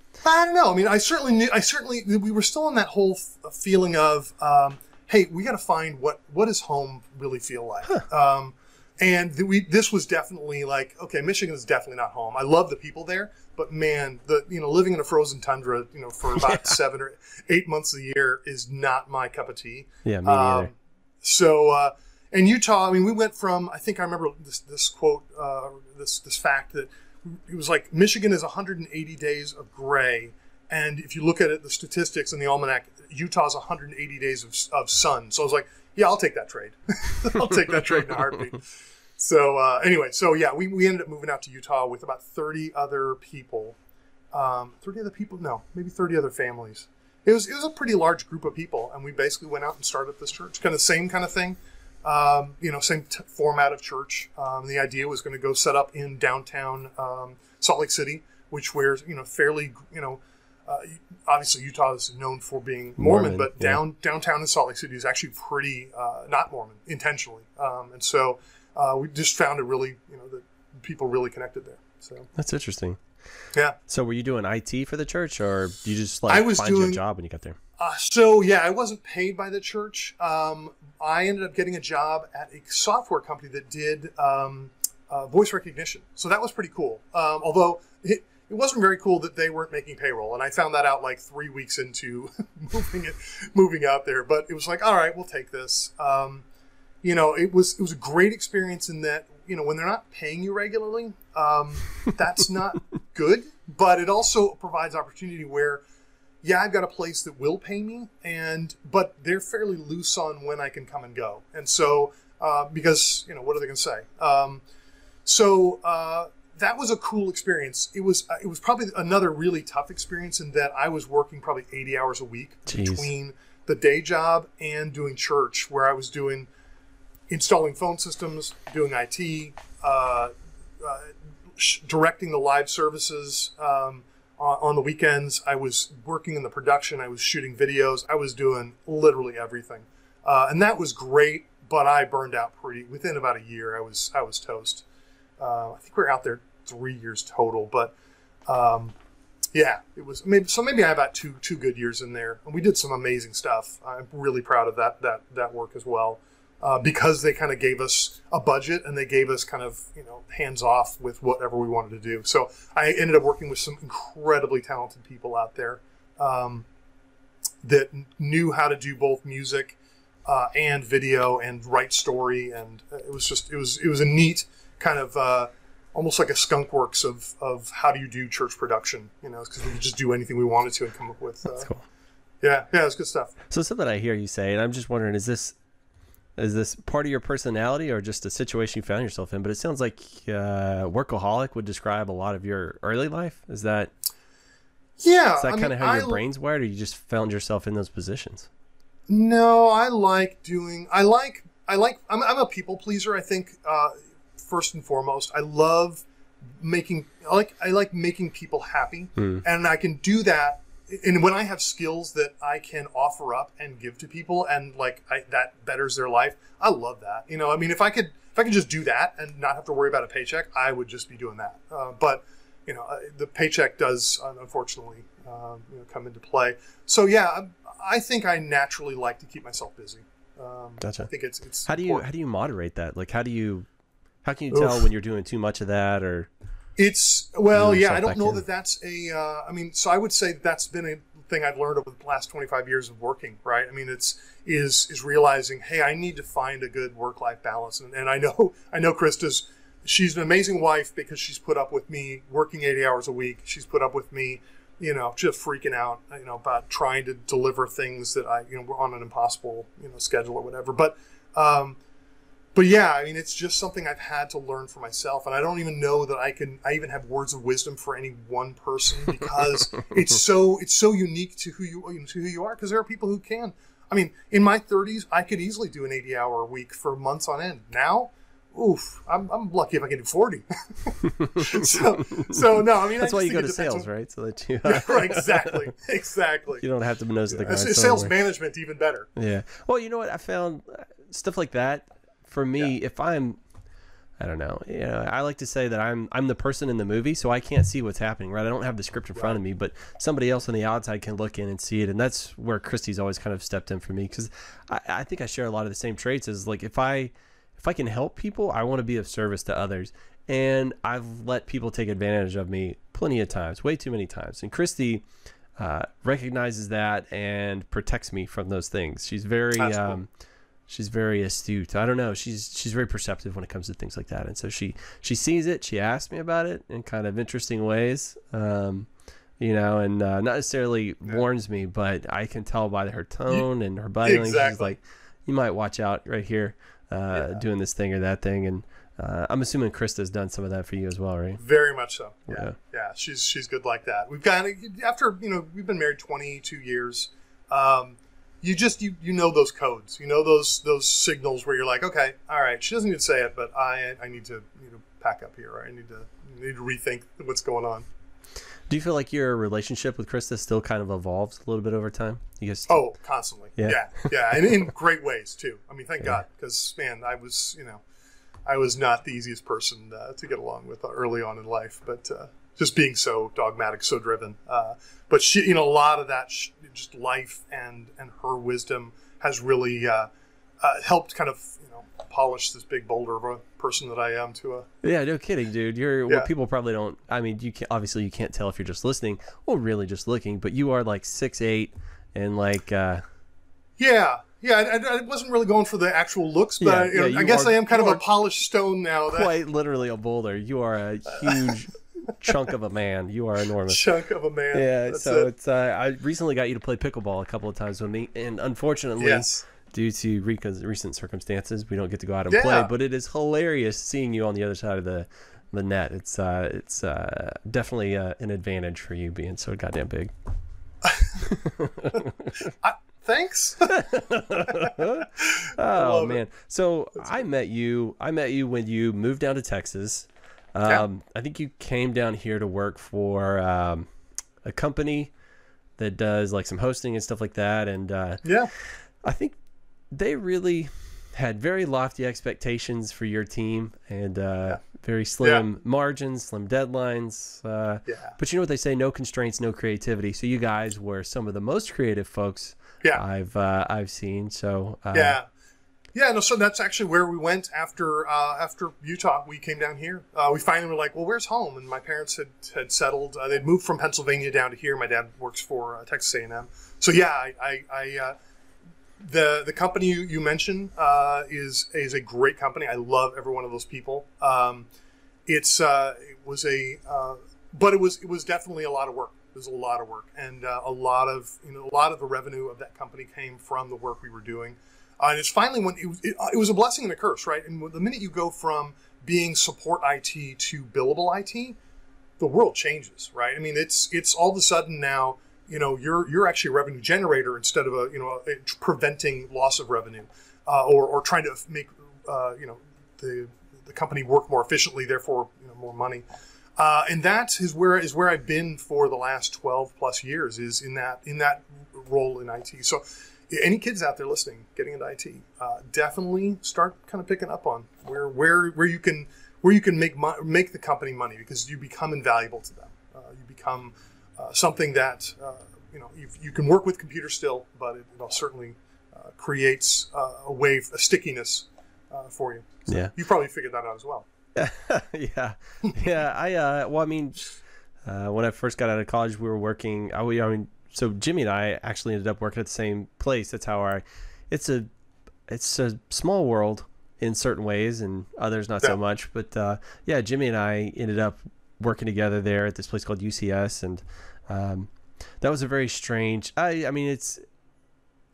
I don't know. I mean, I certainly knew, I certainly, we were still in that whole f- feeling of, um, hey, we got to find what, what does home really feel like? Huh. Um, and th- we, this was definitely like, okay, Michigan is definitely not home. I love the people there, but man, the, you know, living in a frozen tundra, you know, for about yeah. seven or eight months a year is not my cup of tea. Yeah, me neither. Um, so, uh, in Utah, I mean, we went from, I think I remember this, this quote, uh, this, this fact that it was like Michigan is one hundred eighty days of gray. And if you look at it, the statistics in the almanac, Utah's one hundred eighty days of, of sun. So I was like, yeah, I'll take that trade. I'll take that trade in a heartbeat. So uh, anyway, so yeah, we, we ended up moving out to Utah with about thirty other people. Um, thirty other people? No, maybe thirty other families. It was, it was a pretty large group of people. And we basically went out and started up this church. Kind of same kind of thing. Um, you know, same t- format of church. Um, the idea was going to go set up in downtown um, Salt Lake City, which where, you know, fairly, you know, uh, obviously Utah is known for being Mormon, Mormon but yeah. down downtown in Salt Lake City is actually pretty uh, not Mormon intentionally. Um, and so uh, we just found it really, you know, that people really connected there. So that's interesting. Yeah. So were you doing I T for the church, or you just like I was find doing, your job when you got there? Uh, so yeah, I wasn't paid by the church. Um, I ended up getting a job at a software company that did um, uh, voice recognition. So that was pretty cool. Um, although it, it wasn't very cool that they weren't making payroll, and I found that out like three weeks into moving it, moving out there. But it was like, all right, we'll take this. Um, you know, it was it was a great experience in that, you know, when they're not paying you regularly, um, that's not good. But it also provides opportunity where, yeah, I've got a place that will pay me, and but they're fairly loose on when I can come and go. And so, uh, because, you know, what are they going to say? Um, so uh, that was a cool experience. It was uh, it was probably another really tough experience in that I was working probably eighty hours a week Jeez. between the day job and doing church, where I was doing installing phone systems, doing I T, uh, uh, sh- directing the live services. Um, On the weekends, I was working in the production. I was shooting videos. I was doing literally everything, uh, and that was great. But I burned out pretty within about a year. I was I was toast. Uh, I think we were out there three years total. But um, yeah, it was maybe so. Maybe I had about two two good years in there, and we did some amazing stuff. I'm really proud of that that that work as well. Uh, because they kind of gave us a budget and they gave us kind of, you know, hands off with whatever we wanted to do. So I ended up working with some incredibly talented people out there um, that knew how to do both music uh, and video and write story. And it was just, it was, it was a neat kind of uh, almost like a skunk works of, of how do you do church production, you know, because we could just do anything we wanted to and come up with. Uh, That's cool. Yeah. Yeah. It was good stuff. So something I hear you say, and I'm just wondering, is this, Is this part of your personality or just a situation you found yourself in? But it sounds like uh, workaholic would describe a lot of your early life. Is that yeah? Is that kind of how your I, brain's wired, or you just found yourself in those positions? No, I like doing. I like. I like. I'm, I'm a people pleaser. I think uh, first and foremost, I love making. I like. I like making people happy, hmm. and I can do that. And when I have skills that I can offer up and give to people, and like I, that betters their life, I love that. You know, I mean, if I could, if I could just do that and not have to worry about a paycheck, I would just be doing that. Uh, but you know, the paycheck does unfortunately um, you know, come into play. So yeah, I, I think I naturally like to keep myself busy. Um, gotcha. I think it's it's. How do you important. how do you moderate that? Like, how do you how can you tell Oof. when you're doing too much of that or? It's well, yeah. I don't know in. that that's a. Uh, I mean, so I would say that's been a thing I've learned over the last twenty-five years of working. Right. I mean, it's is is realizing, hey, I need to find a good work-life balance, and, and I know I know Krista's. She's an amazing wife because she's put up with me working eighty hours a week. She's put up with me, you know, just freaking out, you know, about trying to deliver things that I, you know, were on an impossible, you know, schedule or whatever. But. Um, but yeah, I mean, it's just something I've had to learn for myself, and I don't even know that I can. I even have words of wisdom for any one person because it's so it's so unique to who you to who you are. Because there are people who can. I mean, in my thirties, I could easily do an eighty-hour week for months on end. Now, oof, I'm, I'm lucky if I can do forty. so, so no, I mean that's I why you go to depends sales, on, right? So that you yeah, right, exactly, exactly. you don't have to nose to the Uh, grind. Sales somewhere. management even better. Yeah. Well, you know what? I found uh, stuff like that for me. Yeah. If I'm, I don't know. You know, I like to say that I'm I'm the person in the movie, so I can't see what's happening. Right? I don't have the script in front of me, but somebody else on the outside can look in and see it, and that's where Christy's always kind of stepped in for me because I, I think I share a lot of the same traits. As like if I if I can help people, I want to be of service to others, and I've let people take advantage of me plenty of times, way too many times, and Christy uh, recognizes that and protects me from those things. She's very That's cool. um, she's very astute. I don't know. She's she's very perceptive when it comes to things like that, and so she she sees it. She asks me about it in kind of interesting ways, um, you know, and uh, not necessarily Yeah. warns me, but I can tell by her tone and her body language. She's Exactly. like, you might watch out right here, uh, Yeah. doing this thing or that thing, and uh, I'm assuming Krista's done some of that for you as well, right? Very much so. Yeah, Yeah. yeah. She's she's good like that. We've got after you know we've been married twenty-two years. Um, you just you you know those codes. You know those those signals where you're like, okay, all right. She doesn't need to say it, but I I need to need to pack up here. Or I need to need to rethink what's going on. Do you feel like your relationship with Krista still kind of evolves a little bit over time? You guys, Oh, constantly. Yeah. Yeah, yeah, and in great ways too. I mean, thank Yeah. God, because man, I was you know, I was not the easiest person uh, to get along with uh, early on in life, but uh, just being so dogmatic, so driven. Uh, but she, you know, a lot of that, sh- just life and and her wisdom has really uh, uh, helped kind of you know polish this big boulder of a person that I am to a. yeah, no kidding, dude. You're Yeah. what people probably don't. I mean, you can't obviously you can't tell if you're just listening or really just looking, but you are like six eight and like uh, Yeah. Yeah, I, I wasn't really going for the actual looks, but Yeah, I, you know, yeah, I you guess are- I am kind you of are a polished stone now. That quite literally a boulder. You are a huge chunk of a man. You are enormous. chunk of a man. Yeah, That's so it. it's uh, I recently got you to play pickleball a couple of times with me, and unfortunately, Yes. due to recent recent circumstances, we don't get to go out and Yeah. play. But it is hilarious seeing you on the other side of the the net. It's uh, it's uh, definitely uh, an advantage for you being so goddamn big. I, thanks. Oh love man! So I met you. I met you when you moved down to Texas. Um, I think you came down here to work for um, a company that does like some hosting and stuff like that. And uh, yeah. I think they really had very lofty expectations for your team and uh, very slim margins, slim deadlines. Uh, Yeah. But you know what they say: no constraints, no creativity. So you guys were some of the most creative folks Yeah. I've uh, I've seen. So uh, Yeah. Yeah, no, so that's actually where we went after uh, after Utah. We came down here. Uh, we finally were like, well, where's home? And my parents had, had settled. Uh, they'd moved from Pennsylvania down to here. My dad works for uh, Texas A and M. So yeah, I, I, I uh, the the company you, you mentioned uh, is is a great company. I love every one of those people. Um, it's uh, it was a uh, but it was it was definitely a lot of work. It was a lot of work, and uh, a lot of you know a lot of the revenue of that company came from the work we were doing. Uh, and it's finally when it, it, it was a blessing and a curse, right? And the minute you go from being support I T to billable I T, the world changes, right? I mean, it's it's all of a sudden now, you know, you're you're actually a revenue generator instead of a you know a, preventing loss of revenue, uh, or or trying to make uh, you know the the company work more efficiently, therefore you know more money. Uh, and that is where is where I've been for the last twelve plus years, is in that in that role in I T. So. Any kids out there listening, getting into I T, uh, definitely start kind of picking up on where where where you can where you can make mo- make the company money, because you become invaluable to them. Uh, you become uh, something that uh, you know you, you can work with computers still, but it, it certainly uh, creates uh, a wave, a stickiness uh, for you. So Yeah. you probably figured that out as well. yeah, yeah. I uh, well, I mean, uh, when I first got out of college, we were working. I, we- I mean, so Jimmy and I actually ended up working at the same place. That's how our. It's a, it's a small world in certain ways, and others not so Yeah. much. But uh, yeah, Jimmy and I ended up working together there at this place called U C S, and um, that was a very strange. I, I mean, it's.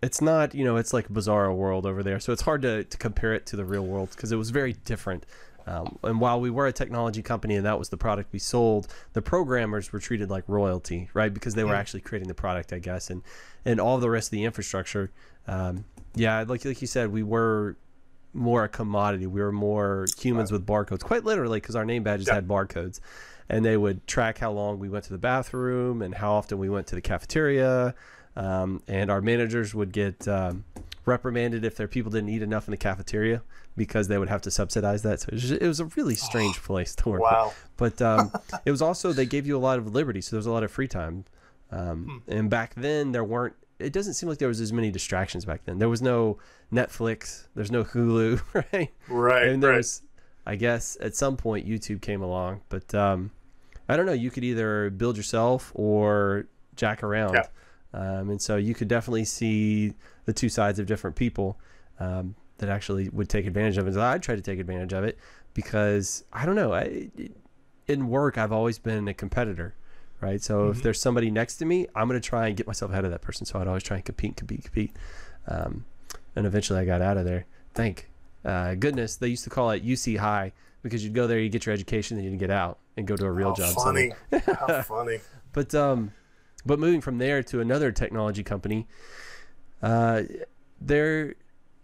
it's not, you know, it's like bizarro world over there. So it's hard to, to compare it to the real world because it was very different. Um, and while we were a technology company and that was the product we sold, the programmers were treated like royalty, right? Because they were actually creating the product, I guess. And, and all the rest of the infrastructure. Um, yeah, like, like you said, we were more a commodity. We were more humans with barcodes, quite literally, because our name badges Yeah. had barcodes. And they would track how long we went to the bathroom and how often we went to the cafeteria. Um, and our managers would get um, reprimanded if their people didn't eat enough in the cafeteria because they would have to subsidize that. So it was, just, it was a really strange oh, place to work. Wow. But um, it was also, they gave you a lot of liberty. So there was a lot of free time. Um, hmm. And back then there weren't, it doesn't seem like there was as many distractions back then. There was no Netflix. There's no Hulu, right? Right. And there right. was, I guess at some point YouTube came along, but um, I don't know. You could either build yourself or jack around. Yeah. Um, and so you could definitely see the two sides of different people um, that actually would take advantage of it. So I'd try to take advantage of it because I don't know. I, in work, I've always been a competitor, right? So mm-hmm. if there's somebody next to me, I'm going to try and get myself ahead of that person. So I'd always try and compete, compete, compete. Um, and eventually I got out of there. Thank uh, goodness. They used to call it U C High because you'd go there, you get your education, then you'd get out and go to a real How job. Funny. How funny. But, um, But moving from there to another technology company, uh, there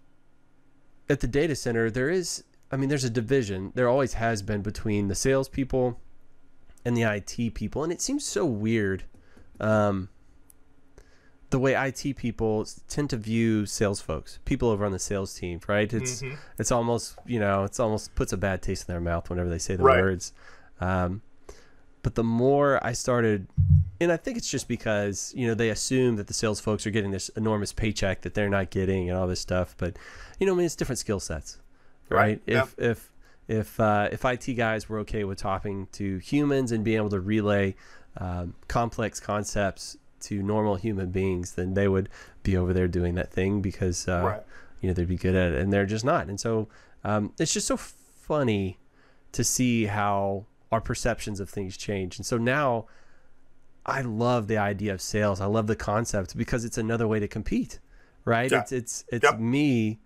at the data center, there is, I mean, there's a division. There always has been between the salespeople and the I T people. And it seems so weird um, the way I T people tend to view sales folks, people over on the sales team, right? It's mm-hmm. it's almost, you know, it's almost puts a bad taste in their mouth whenever they say the right. words. Um, but the more I started... And I think it's just because, you know, they assume that the sales folks are getting this enormous paycheck that they're not getting and all this stuff. But, you know, I mean, it's different skill sets, right? right. If yeah. if if uh, if I T guys were okay with talking to humans and being able to relay um, complex concepts to normal human beings, then they would be over there doing that thing because, uh, right. you know, they'd be good at it. And they're just not. And so um, it's just so funny to see how our perceptions of things change. And so now... I love the idea of sales. I love the concept because it's another way to compete, right? Yeah. It's it's it's yep. me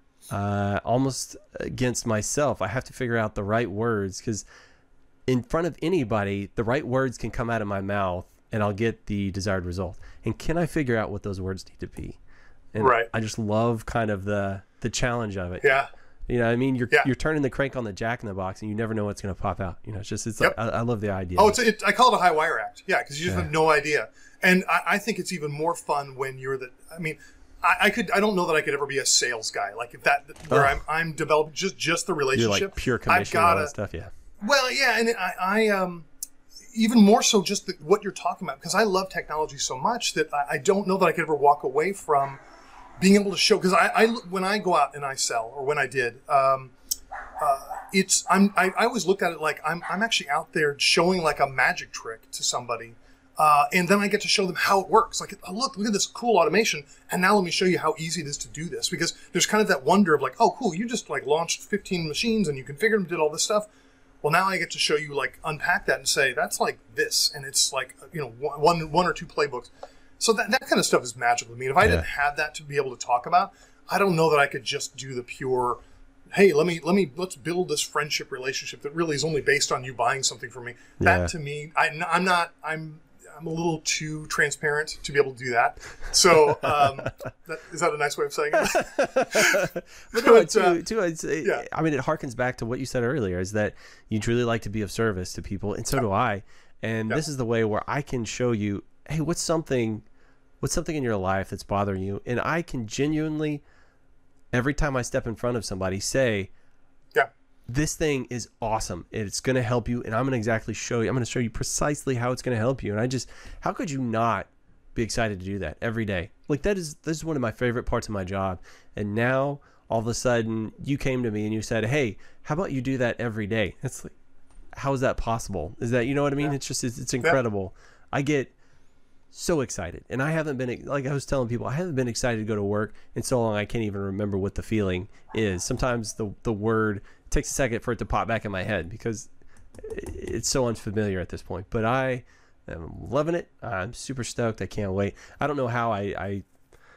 uh, almost against myself. I have to figure out the right words because in front of anybody, the right words can come out of my mouth and I'll get the desired result. And can I figure out what those words need to be? And right. I just love kind of the the challenge of it. Yeah. You know what I mean? You're yeah. you're turning the crank on the jack in the box and you never know what's going to pop out. You know, it's just, it's yep. like, I, I love the idea. Oh, it's it, I call it a high wire act. Yeah, because you just yeah. have no idea. And I, I think it's even more fun when you're the, I mean, I, I could, I don't know that I could ever be a sales guy. Like if that, where oh. I'm, I'm developing just, just the relationship. You're like pure commission gotta, and all that stuff, yeah. Well, yeah, and I, I um, even more so just the, what you're talking about, because I love technology so much that I, I don't know that I could ever walk away from being able to show, because I, I, when I go out and I sell, or when I did, um, Uh, it's I'm I, I always look at it like I'm I'm actually out there showing like a magic trick to somebody, uh, and then I get to show them how it works. Like, oh, look, look at this cool automation, and now let me show you how easy it is to do this. Because there's kind of that wonder of like, oh, cool, you just like launched fifteen machines and you configured them, did all this stuff. Well, now I get to show you like unpack that and say that's like this, and it's like you know one one or two playbooks. So that that kind of stuff is magical to me. And if I yeah. didn't have that to be able to talk about, I don't know that I could just do the pure. Hey, let me let me let's build this friendship relationship that really is only based on you buying something from me. That yeah. to me, I, I'm not. I'm I'm a little too transparent to be able to do that. So, um, that, is that a nice way of saying it? but no, but, too, uh, too, it's, it, yeah. I mean, it harkens back to what you said earlier: is that you truly like to be of service to people, and so yeah. do I. And yeah. this is the way where I can show you, hey, what's something, what's something in your life that's bothering you, and I can genuinely. Every time I step in front of somebody, say, yeah, this thing is awesome. It's going to help you. And I'm going to exactly show you. I'm going to show you precisely how it's going to help you. And I just, how could you not be excited to do that every day? Like that is, this is one of my favorite parts of my job. And now all of a sudden you came to me and you said, hey, how about you do that every day? It's like, how is that possible? Is that, you know what I mean? Yeah. It's just, it's, it's incredible. Yeah. I get so excited, and I haven't been, like I was telling people, I haven't been excited to go to work in so long I can't even remember what the feeling is. Sometimes the the word, it takes a second for it to pop back in my head because it's so unfamiliar at this point. But I am loving it. I'm super stoked. I can't wait. I don't know how I, I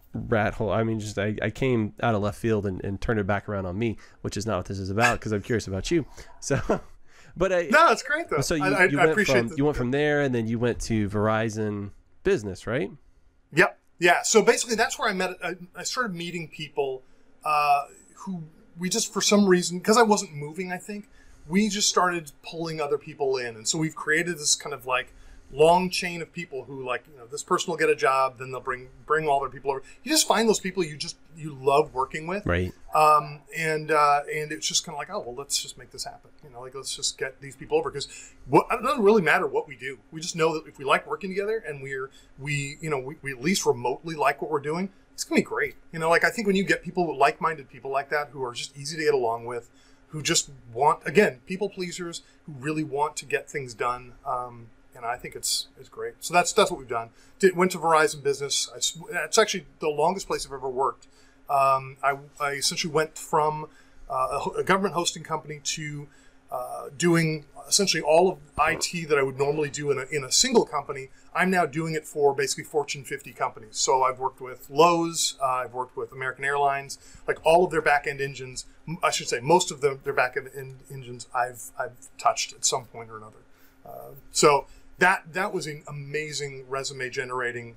rat hole. I mean, just I, I came out of left field and, and turned it back around on me, which is not what this is about because I'm curious about you. So, but I, no, it's great though. So you, I, you I went appreciate from the, you went from there, and then you went to Verizon Business, right? Yep. Yeah. So basically, that's where I met. I, I started meeting people uh, who we just, for some reason, because I wasn't moving, I think we just started pulling other people in, and so we've created this kind of like long chain of people who, like, you know, this person will get a job, then they'll bring bring all their people over. You just find those people you just you love working with, right? Um, and uh, and it's just kind of like, oh well, let's just make this happen. You know, like let's just get these people over because what it doesn't really matter what we do. We just know that if we like working together and we're we you know we, we at least remotely like what we're doing, it's gonna be great. You know, like I think when you get people like-minded people like that who are just easy to get along with, who just want, again, people pleasers who really want to get things done. Um, and I think it's it's great. So that's that's what we've done. Did, went to Verizon Business. I, it's actually the longest place I've ever worked. Um, I, I essentially went from uh, a, a government hosting company to uh, doing essentially all of I T that I would normally do in a, in a single company. I'm now doing it for basically Fortune fifty companies. So I've worked with Lowe's, uh, I've worked with American Airlines, like all of their back-end engines. I should say most of them, their back-end engines I've I've touched at some point or another. Uh, so that that was an amazing resume generating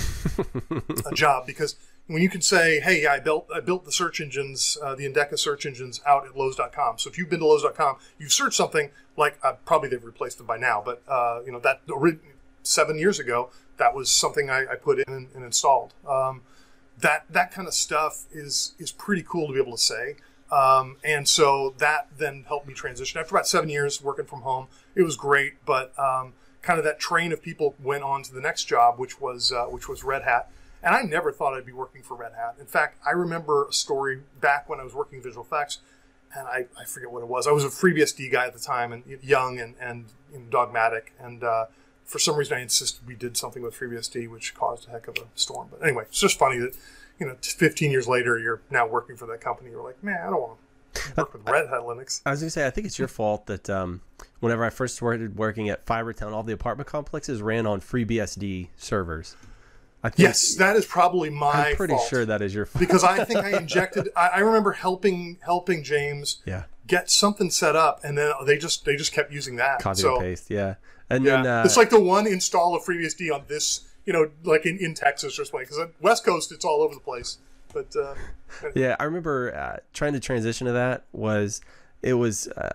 um, a job because when you can say, hey, I built I built the search engines, uh, the Endeca search engines out at Lowe's dot com. So if you've been to Lowe's dot com, you've searched something like uh, probably they've replaced them by now, but uh, you know that seven years ago that was something I, I put in and, and installed. Um, that that kind of stuff is is pretty cool to be able to say. Um, and so that then helped me transition. After about seven years working from home, it was great, but um, kind of that train of people went on to the next job, which was uh, which was Red Hat. And I never thought I'd be working for Red Hat. In fact, I remember a story back when I was working Visual Effects, and I, I forget what it was. I was a FreeBSD guy at the time, and young and, and you know, dogmatic. And uh, for some reason, I insisted we did something with FreeBSD, which caused a heck of a storm. But anyway, it's just funny that, you know, fifteen years later, you're now working for that company. You're like, man, I don't want to work with Red Hat Linux. I was going to say, I think it's your fault that um, whenever I first started working at Fibertown, all the apartment complexes ran on FreeBSD servers. I think, yes, that is probably my I'm pretty fault. sure that is your fault. Because I think I injected, I, I remember helping helping James yeah. get something set up, and then they just they just kept using that. Copy so, and paste, yeah. And yeah. then uh, it's like the one install of FreeBSD on this, you know, like in, in Texas or something. Because at West Coast, it's all over the place. But uh, yeah, I remember uh, trying to transition to that was it was uh,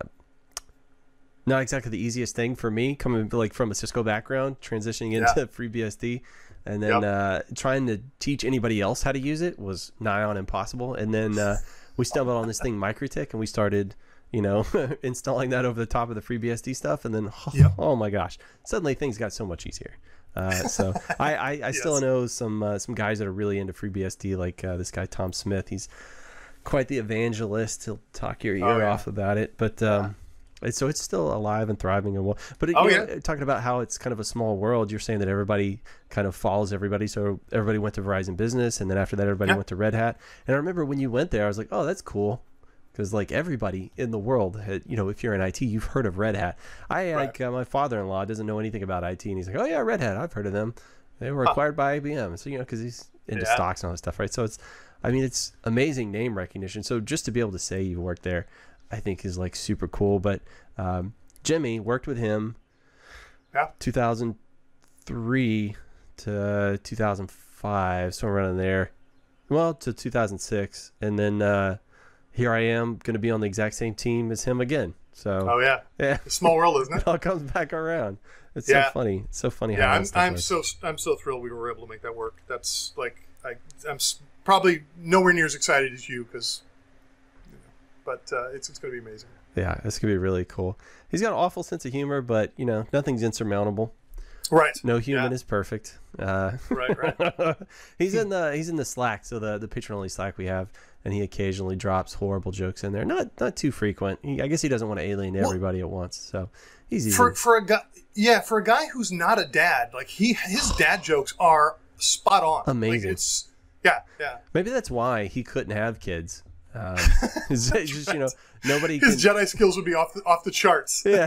not exactly the easiest thing for me coming like from a Cisco background, transitioning into Yeah. FreeBSD. And then Yep. uh, trying to teach anybody else how to use it was nigh on impossible. And then uh, we stumbled on this thing, MikroTik, and we started, you know, installing that over the top of the FreeBSD stuff. And then, oh, Yep. oh my gosh, suddenly things got so much easier. Uh, so I, I, I Yes. still know some uh, some guys that are really into FreeBSD, like uh, this guy Tom Smith. He's quite the evangelist. He'll talk your ear Oh, yeah. off about it. But um, it's, so it's still alive and thriving and well. But Oh, you know, yeah. talking about how it's kind of a small world, you're saying that everybody kind of follows everybody. So everybody went to Verizon Business, and then after that, everybody Yeah. went to Red Hat. And I remember when you went there, I was like, oh, that's cool. Because like everybody in the world, had, you know, if you're in I T, you've heard of Red Hat. I Right. like uh, my father-in-law doesn't know anything about I T, and he's like, oh yeah, Red Hat, I've heard of them. They were acquired by I B M. So you know, because he's into Yeah. stocks and all that stuff, right? So it's, I mean, it's amazing name recognition. So just to be able to say you worked there, I think is like super cool. But um, Jimmy worked with him, Yeah. two thousand three to two thousand five, somewhere around there. Well, to two thousand six, and then uh, here I am going to be on the exact same team as him again. So oh yeah, yeah, it's a small world, isn't it? it all comes back around. It's Yeah. so funny. It's so funny Yeah, how I'm, that stuff I'm works. so I'm so thrilled we were able to make that work. That's like I, I'm s- probably nowhere near as excited as you because, you know, but uh, it's it's going to be amazing. Yeah, this could be really cool. He's got an awful sense of humor, but you know, nothing's insurmountable. Right. No human Yeah. is perfect. Uh, Right. Right. he's in the he's in the Slack, so the the patron only Slack we have, and he occasionally drops horrible jokes in there. Not not too frequent. He, I guess he doesn't want to alienate Well, everybody at once, so he's easy. For for a guy, yeah, for a guy who's not a dad, like he his dad jokes are spot on. Amazing. Like it's yeah, yeah. Maybe that's why he couldn't have kids. Um, it's, it's just you know nobody His can. Jedi skills would be off the, off the charts. Yeah.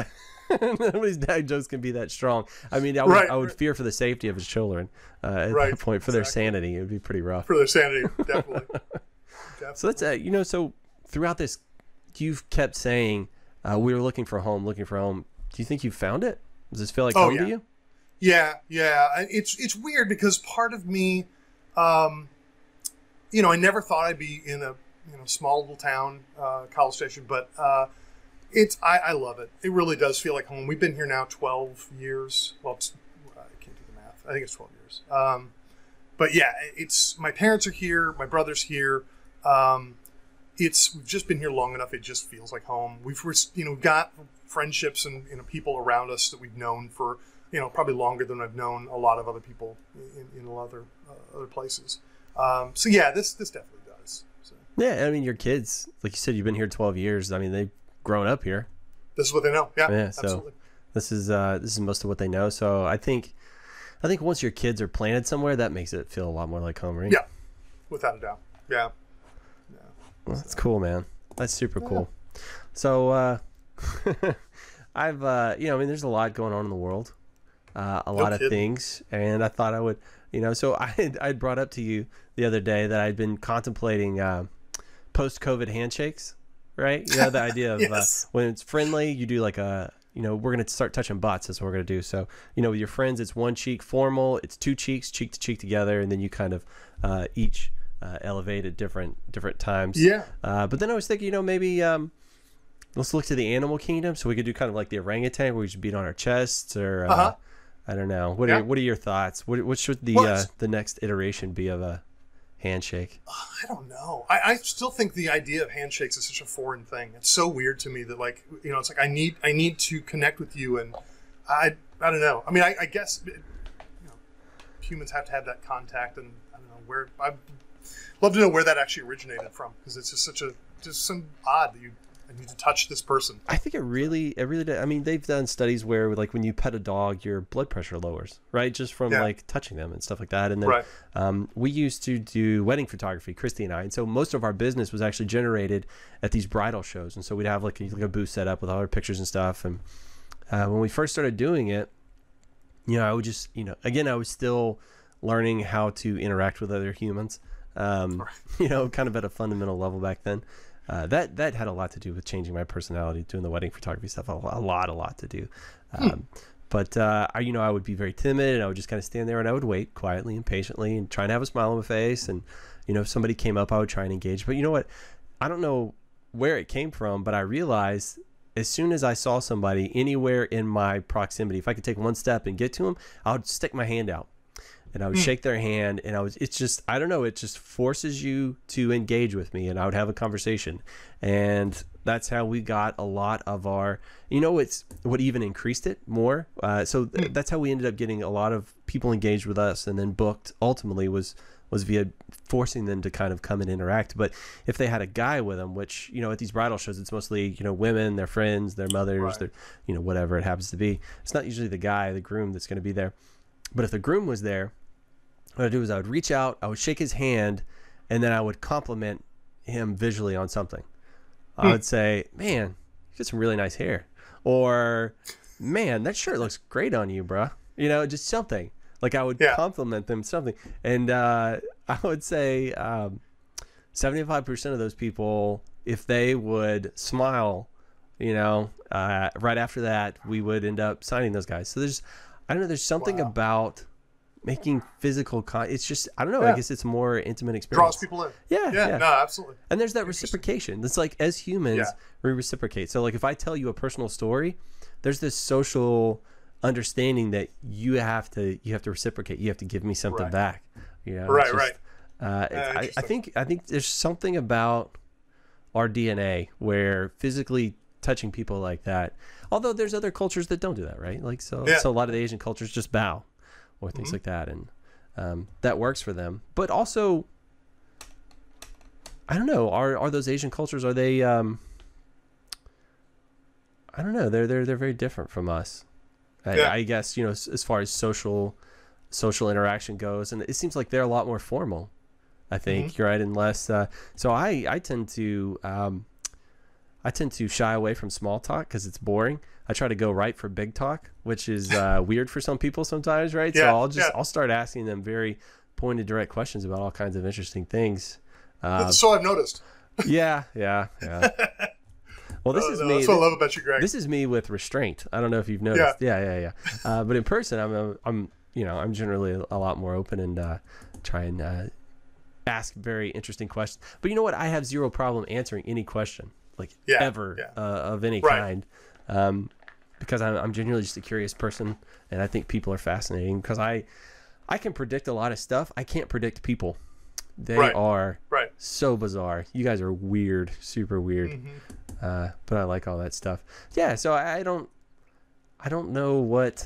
Nobody's dad jokes can be that strong. I mean, I would, Right, I would right. fear for the safety of his children uh, at Right, that point. For their exactly. sanity, it would be pretty rough. For their sanity, definitely. definitely. So that's uh, you know. So throughout this, you've kept saying uh, we were looking for a home, looking for a home. Do you think you found it? Does this feel like Oh, home yeah. to you? Yeah, yeah. I- It's it's weird because part of me, um, you know, I never thought I'd be in a you know small little town, uh, College Station, but uh, it's I, I love it. It really does feel like home. We've been here now twelve years. Well, it's, I can't do the math. I think it's twelve years. Um, but yeah, it's my parents are here. My brother's here. Um, it's we've just been here long enough. It just feels like home. We've you know got friendships and you know people around us that we've known for. You know, probably longer than I've known a lot of other people in, in other uh, other places. Um, so yeah, this this definitely does. So Yeah, I mean, your kids, like you said, you've been here twelve years. I mean, they've grown up here. this is what they know. Yeah, Yeah, so absolutely. this is uh, this is most of what they know. So I think, I think once your kids are planted somewhere, that makes it feel a lot more like home, right? Yeah, without a doubt. Yeah. Yeah. Well, that's cool, man. That's super cool. So uh, I've, uh, you know, I mean, there's a lot going on in the world. Uh, a lot of kidding. things, and I thought I would, you know, so I had, I'd brought up to you the other day that I'd been contemplating uh, post-COVID handshakes, right? You know, the idea of Yes. uh, when it's friendly, you do like a, you know, we're going to start touching butts. That's what we're going to do. So, you know, with your friends, it's one cheek formal, it's two cheeks, cheek to cheek together, and then you kind of uh, each uh, elevate at different different times. Yeah. Uh, but then I was thinking, you know, maybe um, let's look to the animal kingdom. So we could do kind of like the orangutan, where we just beat on our chests, or uh, Uh-huh. I don't know. What Yeah. are what are your thoughts? What what should the Well, uh, it's- the next iteration be of a handshake? I don't know. I, I still think the idea of handshakes is such a foreign thing. It's so weird to me that like you know it's like I need I need to connect with you and I I don't know. I mean I, I guess you know humans have to have that contact and I don't know where I'd love to know where that actually originated from because it's just such a just some odd that you I need to touch this person. I think it really it really. Does. I mean, they've done studies where like when you pet a dog, your blood pressure lowers, right? Just from Yeah. like touching them and stuff like that. And then Right. um, we used to do wedding photography, Christy and I, and so most of our business was actually generated at these bridal shows. And so we'd have like a, like a booth set up with all our pictures and stuff. And uh, when we first started doing it, you know, I would just, you know, again, I was still learning how to interact with other humans, um, you know, kind of at a fundamental level back then. Uh, that that had a lot to do with changing my personality, doing the wedding photography stuff. A, a lot, a lot to do. Um, but uh, I, you know, I would be very timid, and I would just kind of stand there, and I would wait quietly and patiently, and try and have a smile on my face. And you know, if somebody came up, I would try and engage. But you know what? I don't know where it came from, but I realized as soon as I saw somebody anywhere in my proximity, if I could take one step and get to them, I would stick my hand out. And I would shake their hand, and I was, it's just, I don't know, it just forces you to engage with me, and I would have a conversation. And that's how we got a lot of our, you know, it's what even increased it more. Uh, so th- that's how we ended up getting a lot of people engaged with us, and then booked ultimately was, was via forcing them to kind of come and interact. But if they had a guy with them, which, you know, at these bridal shows, it's mostly, you know, women, their friends, their mothers, Right. their, you know, whatever it happens to be. It's not usually the guy, the groom that's going to be there. But if the groom was there, what I'd do is I would reach out, I would shake his hand, and then I would compliment him visually on something. I would say, man, you got some really nice hair. Or, man, that shirt looks great on you, bruh. You know, just something. Like I would Yeah. compliment them something. And uh, I would say um, seventy-five percent of those people, if they would smile, you know, uh, right after that, we would end up signing those guys. So there's, I don't know, there's something Wow. about making physical con it's just I don't know I Yeah. guess it's a more intimate experience. Draws people in. yeah Yeah, yeah, no, absolutely. and there's that reciprocation. It's like as humans Yeah. we reciprocate. So like if I tell you a personal story, there's this social understanding that you have to you have to reciprocate. You have to give me something Right. back, you know. Right, It's just, right. uh, it's- I, I interesting. think I think there's something about our D N A where physically touching people like that, although there's other cultures that don't do that, right? Like so Yeah. so a lot of the Asian cultures just bow or things Mhm. like that, and um, that works for them. But also, I don't know, are are those Asian cultures, are they um I don't know, they're they're they're very different from us. I, Yeah. I guess, you know, as, as far as social social interaction goes, and it seems like they're a lot more formal, I think. You're right, and less uh, so I I tend to um I tend to shy away from small talk because it's boring. I try to go right for big talk, which is uh, weird for some people sometimes, right? Yeah, so I'll just yeah. I'll start asking them very pointed, direct questions about all kinds of interesting things. Uh, so I've noticed. yeah, yeah, yeah. Well, this Uh, is no, me. That's what I love about you, Greg. This is me with restraint. I don't know if you've noticed. Yeah, yeah, yeah. yeah. Uh, but in person, I'm, a, I'm, you know, I'm generally a lot more open and uh, try and uh, ask very interesting questions. But you know what? I have zero problem answering any question, like Yeah, ever yeah. uh, of any Right. kind, um, because I'm, I'm genuinely just a curious person, and I think people are fascinating because I, I can predict a lot of stuff. I can't predict people. They Right. are Right. so bizarre. You guys are weird, super weird. Mm-hmm. Uh, but I like all that stuff. Yeah, so I, I don't, I don't know what,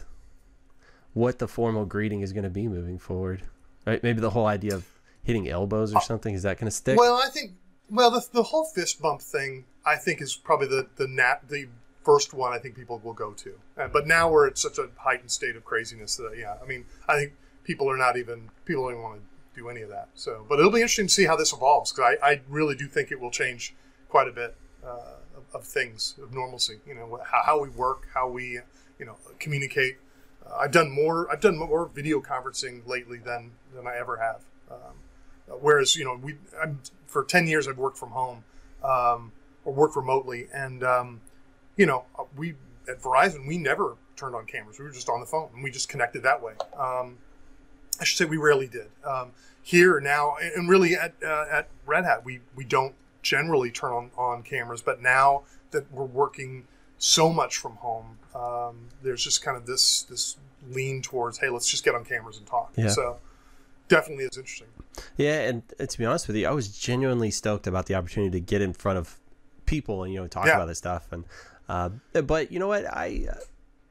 what the formal greeting is going to be moving forward. Right? Maybe the whole idea of hitting elbows or something, is that going to stick? Well, I think well the, the whole fist bump thing I think is probably the the nat the first one I think people will go to. Uh, but now we're at such a heightened state of craziness that yeah, I mean I think people are not even people don't even want to do any of that. So, but it'll be interesting to see how this evolves because I, I really do think it will change quite a bit uh, of, of things of normalcy. You know how, how we work, how we you know communicate. Uh, I've done more. I've done more video conferencing lately than than I ever have. Um, whereas you know we I'm, for ten years I've worked from home um, or worked remotely, and um, you know we at Verizon we never turned on cameras. We were just on the phone and we just connected that way. Um, I should say we rarely did. Um, here now, and really at uh, at Red Hat we we don't generally turn on, on cameras, but now that we're working so much from home, um, there's just kind of this this lean towards, hey, let's just get on cameras and talk. Yeah. So definitely is interesting. Yeah, and uh, to be honest with you, I was genuinely stoked about the opportunity to get in front of people and you know talk Yeah. about this stuff. And uh, but you know what, I uh,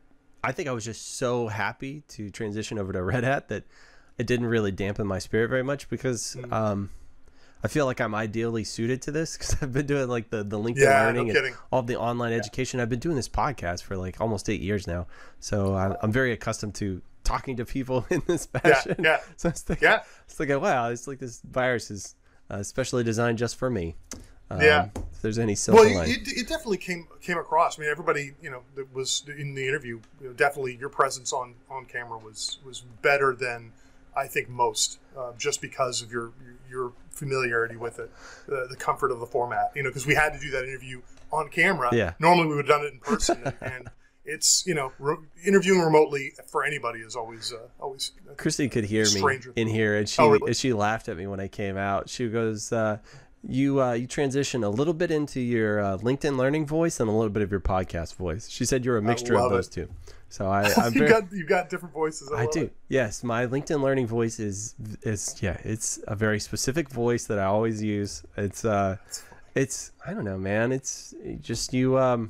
I think I was just so happy to transition over to Red Hat that it didn't really dampen my spirit very much because Mm. um, I feel like I'm ideally suited to this because I've been doing like the the LinkedIn Yeah, no learning and kidding. all of the online education. I've been doing this podcast for like almost eight years now, so I'm, I'm very accustomed to talking to people in this fashion. yeah. So I was thinking, Yeah. I was thinking, wow, it's like this virus is uh, specially designed just for me. Um, Yeah. If there's any silver Well, line. it, it definitely came came across. I mean, everybody, you know, that was in the interview, you know, definitely your presence on, on camera was was better than I think most, uh, just because of your your familiarity with it, uh, the comfort of the format. You know, because we had to do that interview on camera. Yeah. Normally we would have done it in person, and, and it's you know, re- interviewing remotely for anybody is always uh, always. Christy could hear me stranger. in here, and she Oh, really? and she laughed at me when I came out. She goes, uh, "You uh, you transition a little bit into your uh, LinkedIn Learning voice and a little bit of your podcast voice." She said you're a mixture of love those it. two. So I, I'm you very, got you got different voices. I, I love do. it. Yes, my LinkedIn Learning voice is is yeah, it's a very specific voice that I always use. It's uh, it's I don't know, man. It's just you um,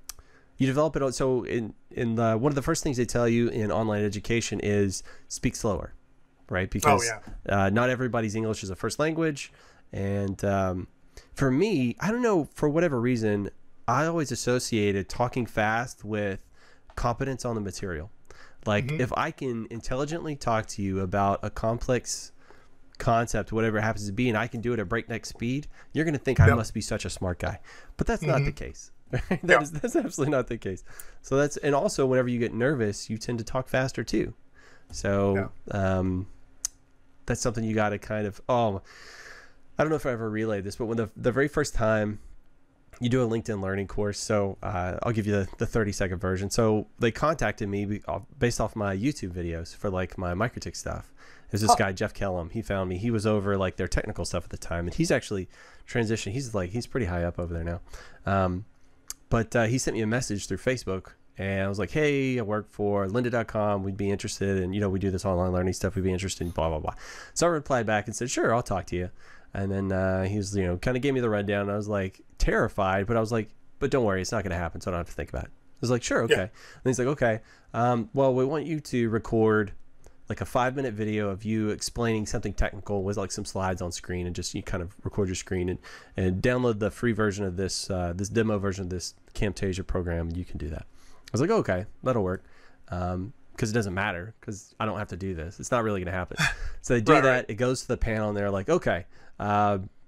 you develop it. So in in the, one of the first things they tell you in online education is speak slower, right? Because yeah. uh, not everybody's English is a first language, and um, for me, I don't know, for whatever reason, I always associated talking fast with competence on the material. Like Mhm. if I can intelligently talk to you about a complex concept, whatever it happens to be, and I can do it at breakneck speed, you're going to think I Yep. must be such a smart guy. But that's not Mhm. the case. That Yeah. is, that's absolutely not the case. So that's, and also whenever you get nervous, you tend to talk faster too. So um, that's something you got to kind of, oh, I don't know if I ever relayed this, but when the, the very first time you do a LinkedIn Learning course, so uh, I'll give you the, the thirty second version. So they contacted me be- based off my YouTube videos for like my MikroTik stuff. There's this Oh. guy, Jeff Kellum. He found me. He was over like their technical stuff at the time, and he's actually transitioned. He's like, he's pretty high up over there now. Um, but uh, he sent me a message through Facebook, and I was like, hey, I work for lynda dot com. We'd be interested in, you know, we do this online learning stuff. We'd be interested in blah, blah, blah. So I replied back and said, sure, I'll talk to you. And then uh, he was, you know, kind of gave me the rundown. And I was like terrified, but I was like, but don't worry, it's not going to happen. So I don't have to think about it. I was like, sure, okay. Yeah. And he's like, okay, um, well, we want you to record like a five minute video of you explaining something technical with like some slides on screen, and just you kind of record your screen and, and download the free version of this, uh, this demo version of this Camtasia program. And you can do that. I was like, okay, that'll work. Um, because it doesn't matter, because I don't have to do this. It's not really going to happen. So they do Right, that. right. It goes to the panel, and they're like, okay, uh,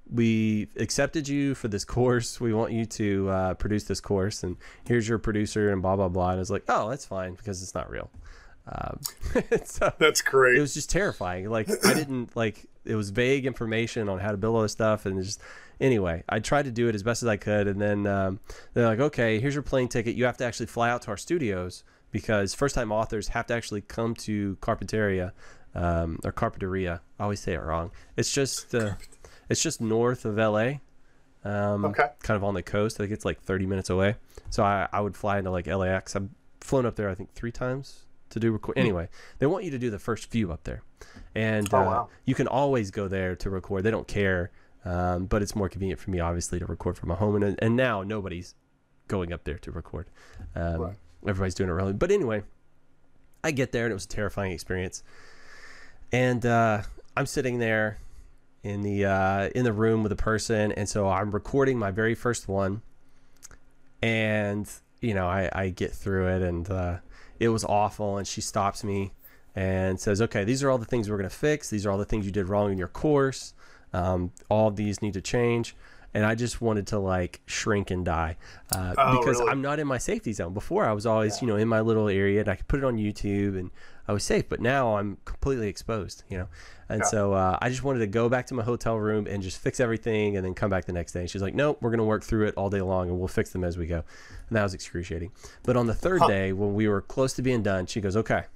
we accepted you for this course. We want you to uh, produce this course, and here's your producer and blah, blah, blah. And I was like, oh, that's fine because it's not real. Um, so That's great. it was just terrifying. Like I didn't like, it was vague information on how to build all this stuff. And just, anyway, I tried to do it as best as I could. And then um, they're like, okay, here's your plane ticket. You have to actually fly out to our studios because first time authors have to actually come to Carpinteria um, or Carpinteria. I always say it wrong. It's just, uh, it's just north of L A. Um, Okay. Kind of on the coast. I think it's like thirty minutes away. So I, I would fly into like L A X. I've flown up there, I think three times to do record. Anyway, they want you to do the first few up there, and Oh, uh, wow. you can always go there to record. They don't care, um, but it's more convenient for me, obviously, to record from my home. And and now nobody's going up there to record. Um, Right. Everybody's doing it early. But anyway, I get there and it was a terrifying experience. And uh, I'm sitting there in the uh, in the room with a person, and so I'm recording my very first one, and you know I, I get through it, and uh, it was awful. And she stops me and says, "Okay, these are all the things we're gonna fix. These are all the things you did wrong in your course. Um, all of these need to change." And I just wanted to like shrink and die uh, Oh, because really? I'm not in my safety zone. Before I was always, you know, in my little area and I could put it on YouTube and I was safe, but now I'm completely exposed, you know? And Yeah. so uh, I just wanted to go back to my hotel room and just fix everything and then come back the next day. And she's like, nope, we're going to work through it all day long and we'll fix them as we go. And that was excruciating. But on the third Huh. day, when we were close to being done, she goes, okay,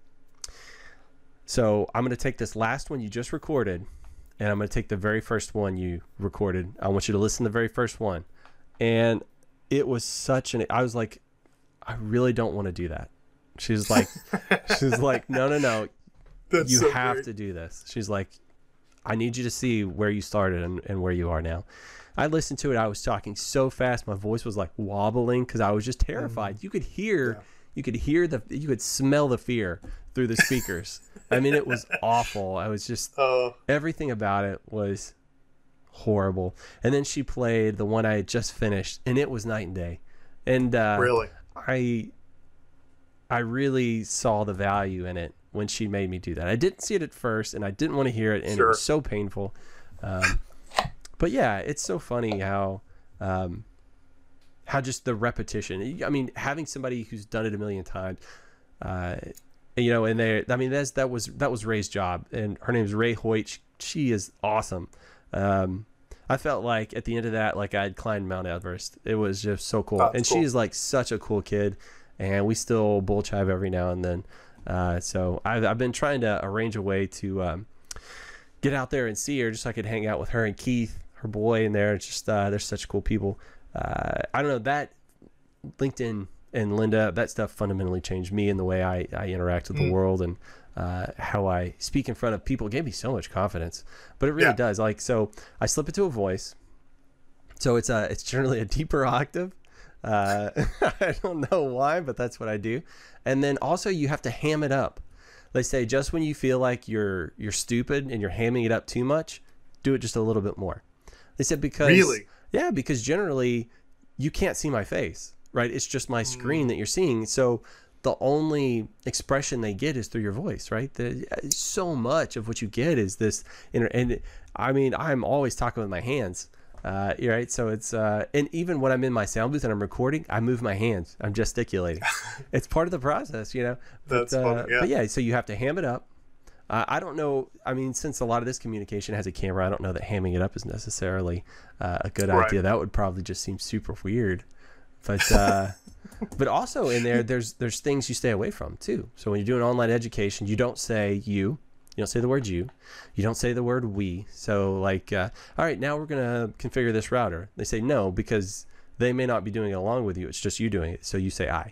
so I'm going to take this last one you just recorded and I'm going to take the very first one you recorded. I want you to listen to the very first one. And it was such an, I was like, I really don't want to do that. She was like, she was like, no, no, no, That's you so have great. to do this. She's like, I need you to see where you started and, and where you are now. I listened to it. I was talking so fast. My voice was like wobbling because I was just terrified. You could hear, Yeah. you could hear the, you could smell the fear through the speakers. I mean, it was awful. I was just, Uh, everything about it was horrible. And then she played the one I had just finished, and it was night and day. And uh, really? I, I really saw the value in it when she made me do that. I didn't see it at first, and I didn't want to hear it, and Sure. it was so painful. Um, but yeah, it's so funny how, um, how just the repetition. I mean, having somebody who's done it a million times. Uh, You know, and they, I mean, that's, that was, that was Ray's job, and her name is Ray Hoyt. She, she is awesome. Um, I felt like at the end of that, like I had climbed Mount Everest. It was just so cool. Oh, and cool. she is like such a cool kid, and we still bull chive every now and then. Uh, so I've, I've been trying to arrange a way to, um, get out there and see her just so I could hang out with her and Keith, her boy in there. It's just, uh, they're such cool people. Uh, I don't know, that LinkedIn and Linda, that stuff fundamentally changed me in the way I, I interact with the Mm. world and uh, how I speak in front of people. It gave me so much confidence, but it really Yeah. does. Like, so I slip into a voice. So it's a, it's generally a deeper octave. Uh, I don't know why, but that's what I do. And then also you have to ham it up. They say just when you feel like you're, you're stupid and you're hamming it up too much, do it just a little bit more. They said because, Really? yeah, because generally you can't see my face. Right, it's just my screen that you're seeing. So the only expression they get is through your voice, right? The, so much of what you get is this, inter- and I mean, I'm always talking with my hands, uh, right? So it's, uh, and even when I'm in my sound booth and I'm recording, I move my hands, I'm gesticulating. It's part of the process, you know. That's but, uh, funny, yeah. But yeah, so you have to ham it up. Uh, I don't know. I mean, since a lot of this communication has a camera, I don't know that hamming it up is necessarily uh, a good Right. idea. That would probably just seem super weird. But uh, but also in there, there's there's things you stay away from too. So when you're doing online education, you don't say you, you don't say the word you, you don't say the word we. So like, uh, all right, now we're gonna configure this router. They say no because they may not be doing it along with you. It's just you doing it. So you say I.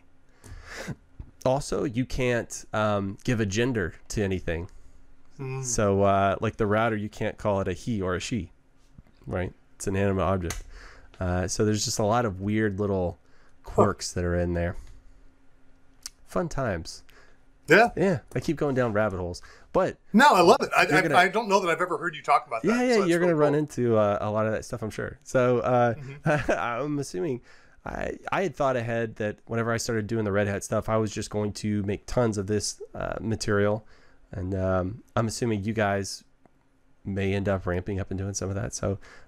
Also, you can't um, give a gender to anything. Mm. So uh, like the router, you can't call it a he or a she, right? It's an inanimate object. Uh, so there's just a lot of weird little quirks that are in there. Fun times. Yeah. Yeah, I keep going down rabbit holes. But No, I love it. I, You're I, gonna- I don't know that I've ever heard you talk about that. yeah, yeah, so that's you're going to really run cool. into uh, a lot of that stuff, I'm sure. So uh, Mm-hmm. I'm assuming I, I had thought ahead that whenever I started doing the Red Hat stuff, I was just going to make tons of this uh, material. And um, I'm assuming you guys may end up ramping up and doing some of that. So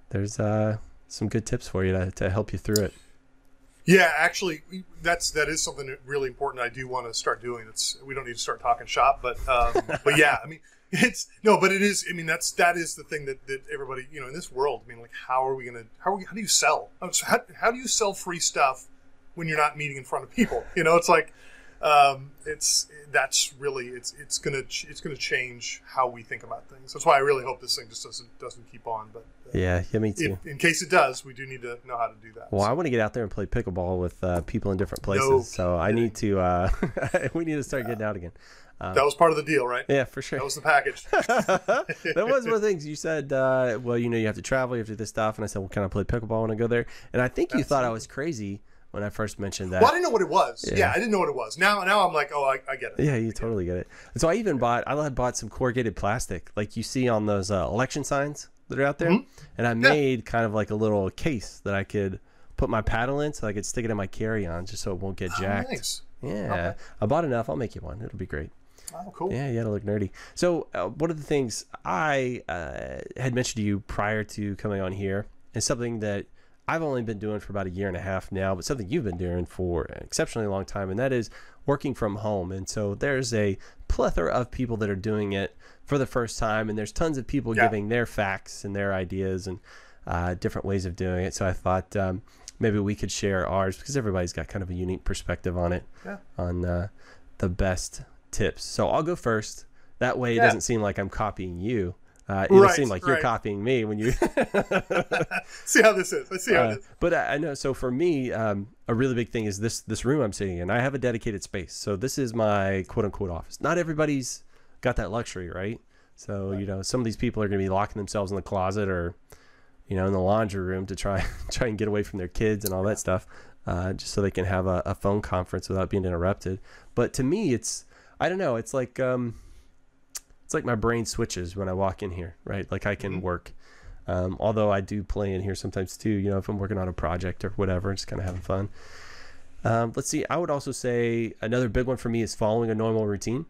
there's uh, some good tips for you to, to help you through it. Yeah, actually, that's that is something that really important. I do want to start doing. It's we don't need to start talking shop, but um, but yeah, I mean, it's no, but it is. I mean, that's that is the thing that, that everybody, you know, in this world. I mean, like, how are we gonna? How are we, how do you sell? How, how do you sell free stuff when you're not meeting in front of people? You know, it's like um, it's that's really it's it's gonna it's gonna change how we think about things. That's why I really hope this thing just doesn't doesn't keep on. But uh, yeah, yeah, me too. In, in case it does, we do need to know how to do that. Well, so. I want to get out there and play pickleball with uh, people in different places, No so I need to. Uh, we need to start yeah. getting out again. Um, that was part of the deal, right? Yeah, for sure. That was the package. That was one of the things you said. Uh, well, you know, you have to travel, you have to do this stuff, and I said, "Well, can I play pickleball when I go there?" And I think you Absolutely. thought I was crazy when I first mentioned that. Well, I didn't know what it was. Yeah, Yeah. yeah I didn't know what it was. Now, now I'm like, oh, I, I get it. Yeah, you totally get it. And so I even bought. I had bought some corrugated plastic, like you see on those uh, election signs that are out there, Mm-hmm. and I made kind of like a little case that I could put my paddle in, so I could stick it in my carry-on, just so it won't get Oh, jacked. nice. Yeah, Okay. I bought enough. I'll make you one. It'll be great. Oh, cool. Yeah, you got to look nerdy. So uh, one of the things I uh, had mentioned to you prior to coming on here is something that I've only been doing for about a year and a half now, but something you've been doing for an exceptionally long time, and that is working from home. And so there's a plethora of people that are doing it for the first time, and there's tons of people Yeah. giving their facts and their ideas and uh, different ways of doing it. So I thought um, maybe we could share ours, because everybody's got kind of a unique perspective on it, Yeah. on uh, the best tips. So I'll go first. That way it Yeah. doesn't seem like I'm copying you. Uh, it'll Right, seem like you're right. copying me when you... See how this is. Let's see how Uh, it is. but I I know, so for me, um, a really big thing is this this room I'm sitting in. I have a dedicated space, so this is my quote unquote office. Not everybody's got that luxury, right? So you know, some of these people are going to be locking themselves in the closet or, you know, in the laundry room to try try and get away from their kids and all that stuff, uh, just so they can have a, a phone conference without being interrupted. But to me, it's I don't know. It's like um, it's like my brain switches when I walk in here, right? Like I can Mm-hmm. work. Um, although I do play in here sometimes too, you know, if I'm working on a project or whatever, just kind of having fun. Um, let's see. I would also say another big one for me is following a normal routine.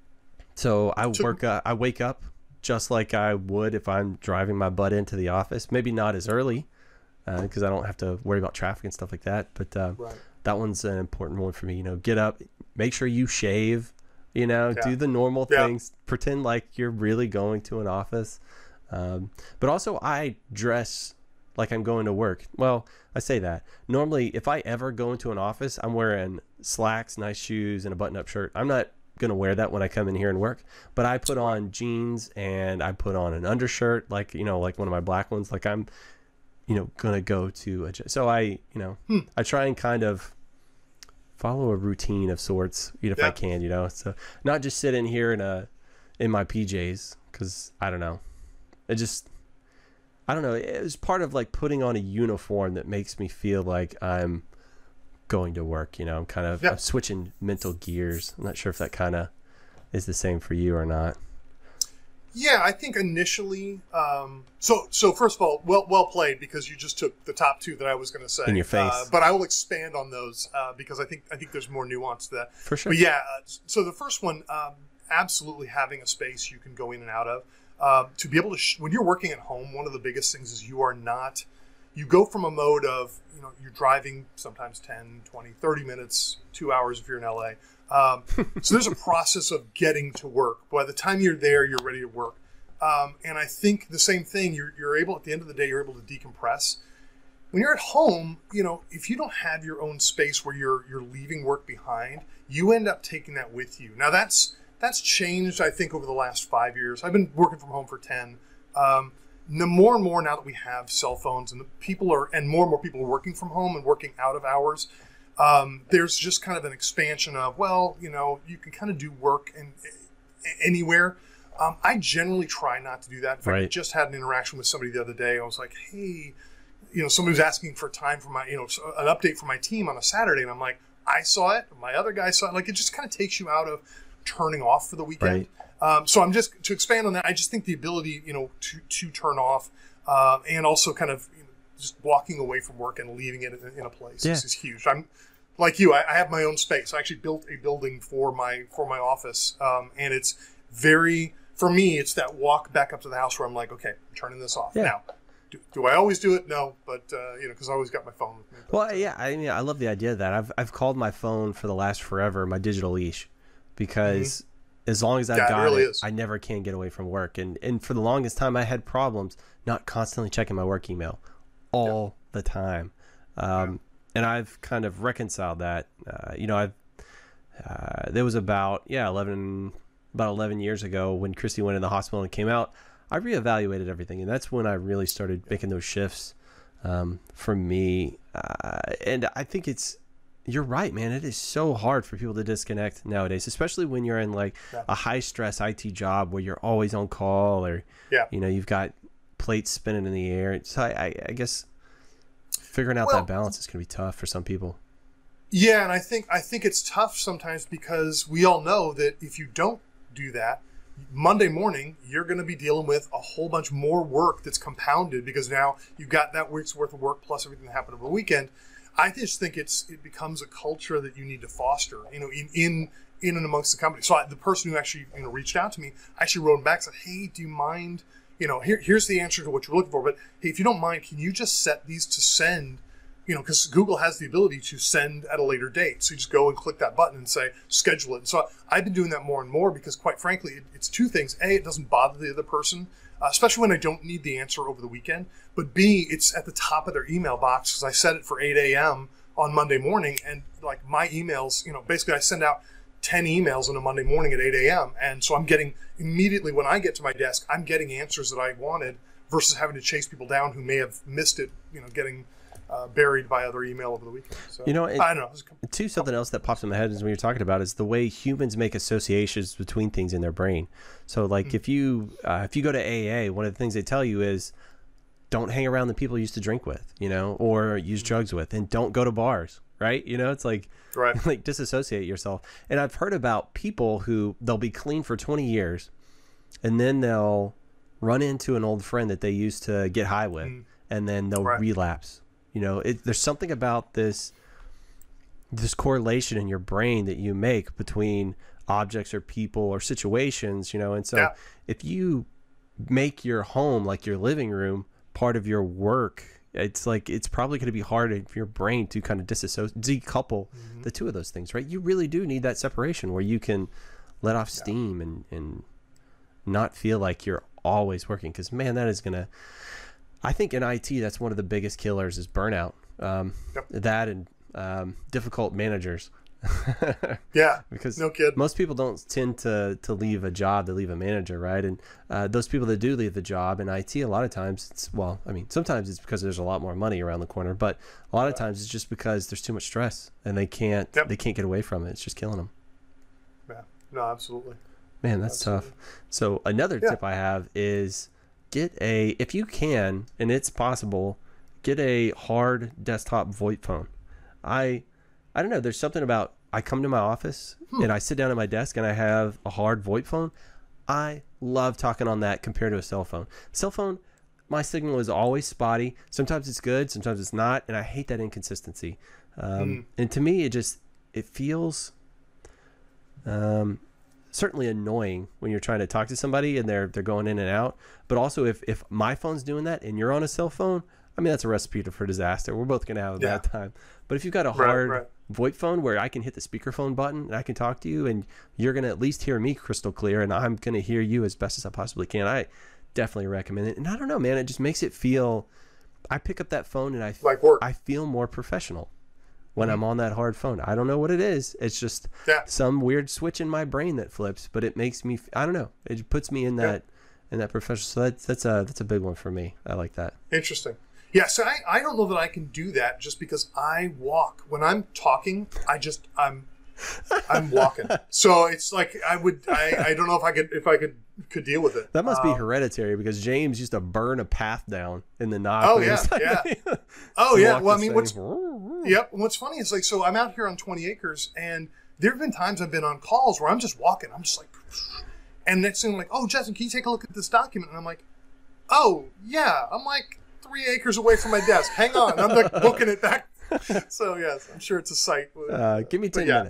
So I work, uh, I wake up just like I would if I'm driving my butt into the office. Maybe not as early because uh, I don't have to worry about traffic and stuff like that. But uh, Right. that one's an important one for me. You know, get up, make sure you shave. You know, Yeah. do the normal Yeah. things. Pretend like you're really going to an office. Um, but also I dress like I'm going to work. Well, I say that. Normally, if I ever go into an office, I'm wearing slacks, nice shoes, and a button-up shirt. I'm not going to wear that when I come in here and work. But I put on jeans and I put on an undershirt, like, you know, like one of my black ones. Like I'm, you know, going to go to a... So I, you know, Hmm. I try and kind of follow a routine of sorts, you know, if Yeah. I can, you know. So not just sit in here in a in my P Js, because I don't know. It just, I don't know. It was part of like putting on a uniform that makes me feel like I'm going to work. You know, I'm kind of Yeah. I'm switching mental gears. I'm not sure if that kind of is the same for you or not. Yeah, I think initially. Um, so, so first of all, well, well played, because you just took the top two that I was going to say In your face. Uh, but I will expand on those uh, because I think I think there's more nuance to that. For sure. But yeah, uh, so the first one, um, absolutely having a space you can go in and out of. Um, to be able to, sh- when you're working at home, one of the biggest things is you are not, you go from a mode of, you know, you're driving sometimes ten, twenty, thirty minutes, two hours if you're in L A. Um, so there's a process of getting to work. By the time you're there, you're ready to work. Um, and I think the same thing, you're, you're able, at the end of the day, you're able to decompress. When you're at home, you know, if you don't have your own space where you're you're leaving work behind, you end up taking that with you. Now that's that's changed, I think, over the last five years. I've been working from home for ten. Um, the more and more now that we have cell phones and the people are, and more and more people are working from home and working out of hours, um, there's just kind of an expansion of, well, you know, you can kind of do work in, anywhere. Um, I generally try not to do that. In fact, I Right. just had an interaction with somebody the other day. I was like, hey, you know, somebody was asking for time for my, you know, an update for my team on a Saturday. And I'm like, I saw it. My other guy saw it. Like, it just kind of takes you out of turning off for the weekend. Right. Um, so I'm just, to expand on that, I just think the ability, you know, to, to turn off uh, and also kind of you know, just walking away from work and leaving it in, in a place Yeah. is, is huge. I'm like you, I, I have my own space. I actually built a building for my, for my office. Um, and it's very, for me, it's that walk back up to the house where I'm like, okay, I'm turning this off. Yeah. Now, Do, do I always do it? No, but uh, you know, because I always got my phone with me. But, Well, yeah, I mean, I love the idea of that. I've I've called my phone for the last forever my digital leash, because mm-hmm. as long as I've Yeah, it got really it, is. I never can get away from work. And and for the longest time, I had problems not constantly checking my work email all the time. Um, and I've kind of reconciled that. Uh, you know, I've uh, there was about yeah eleven about eleven years ago when Christy went in the hospital and came out. I reevaluated everything, and that's when I really started making those shifts um, for me. Uh, and I think it's, you're right, man. It is so hard for people to disconnect nowadays, especially when you're in like Yeah. a high stress I T job where you're always on call, or, Yeah. you know, you've got plates spinning in the air. So I, I, I guess figuring out Well, that balance is going to be tough for some people. Yeah, and I think I think it's tough sometimes because we all know that if you don't do that, Monday morning you're going to be dealing with a whole bunch more work that's compounded because now you've got that week's worth of work plus everything that happened over the weekend. I just think it's it becomes a culture that you need to foster, you know, in in, in and amongst the company. So I, the person who actually you know reached out to me actually wrote back and said, "Hey, do you mind? You know, here, here's the answer to what you're looking for, but hey, if you don't mind, can you just set these to send?" You know, because Google has the ability to send at a later date. So you just go and click that button and say, schedule it. And so I've been doing that more and more because, quite frankly, it, it's two things. A, it doesn't bother the other person, uh, especially when I don't need the answer over the weekend. But B, it's at the top of their email box because I set it for eight a.m. on Monday morning. And, like, my emails, you know, basically I send out ten emails on a Monday morning at eight a.m. And so I'm getting, immediately when I get to my desk, I'm getting answers that I wanted versus having to chase people down who may have missed it, you know, getting... Uh, buried by other email over the weekend. So, You know, it- I don't know. It's a- Too, something else that pops in my head is when you're talking about is the way humans make associations between things in their brain. So, like, Mm-hmm. if you uh, if you go to A A, one of the things they tell you is don't hang around the people you used to drink with, you know, or use drugs with, and don't go to bars, right? You know, it's like Right. like disassociate yourself. And I've heard about people who they'll be clean for twenty years, and then they'll run into an old friend that they used to get high with, Mm. and then they'll Right. relapse. You know, it, there's something about this this correlation in your brain that you make between objects or people or situations, you know. And so Yeah. if you make your home, like your living room, part of your work, it's like it's probably going to be hard for your brain to kind of disassociate, decouple Mm-hmm. the two of those things, right? You really do need that separation where you can let off steam and, and not feel like you're always working, because, man, that is going to... I think in I T, that's one of the biggest killers is burnout. Um, Yep. That and um, difficult managers. Yeah. Because No kid. most people don't tend to, to leave a job to leave a manager, right? And uh, those people that do leave the job in I T, a lot of times, it's, well, I mean, sometimes it's because there's a lot more money around the corner, but a lot of times it's just because there's too much stress and they can't Yep. they can't get away from it. It's just killing them. Yeah. No, absolutely. Man, that's Absolutely. tough. So another Yeah. tip I have is get a, if you can, and it's possible, get a hard desktop VoIP phone. I, I don't know. There's something about, I come to my office Hmm. and I sit down at my desk and I have a hard VoIP phone. I love talking on that compared to a cell phone. Cell phone, my signal is always spotty. Sometimes it's good, sometimes it's not, and I hate that inconsistency. Um, Mm. And to me, it just, it feels... Um, certainly annoying when you're trying to talk to somebody and they're they're going in and out. But also, if if my phone's doing that and you're on a cell phone, I mean, that's a recipe for disaster. We're both gonna have a Yeah. bad time. But if you've got a Right, hard right. VoIP phone where I can hit the speakerphone button and I can talk to you and you're gonna at least hear me crystal clear and I'm gonna hear you as best as I possibly can, I definitely recommend it. And I don't know, man, it just makes it feel. I pick up that phone and I Like work. I feel more professional when I'm on that hard phone. I don't know what it is. It's just Yeah. some weird switch in my brain that flips, but it makes me, I don't know. It puts me in that, in that professional. So that's, that's a, that's a big one for me. I like that. Interesting. Yeah, so I, I don't know that I can do that just because I walk. When I'm talking, I just I'm I'm walking. So it's like I would I, I don't know if I could if I could could deal with it. That must be Um, hereditary because James used to burn a path down in the knock. Oh, when he yeah, was like- yeah. Oh yeah. walk Well, I this mean, thing. what's Yep. What's funny is like, so I'm out here on twenty acres, and there have been times I've been on calls where I'm just walking. I'm just like, and next thing I'm like, oh, Justin, can you take a look at this document? And I'm like, oh yeah. I'm like three acres away from my desk. Hang on. I'm like booking it back. So yes, I'm sure it's a site. Uh, give me But ten yeah. minutes.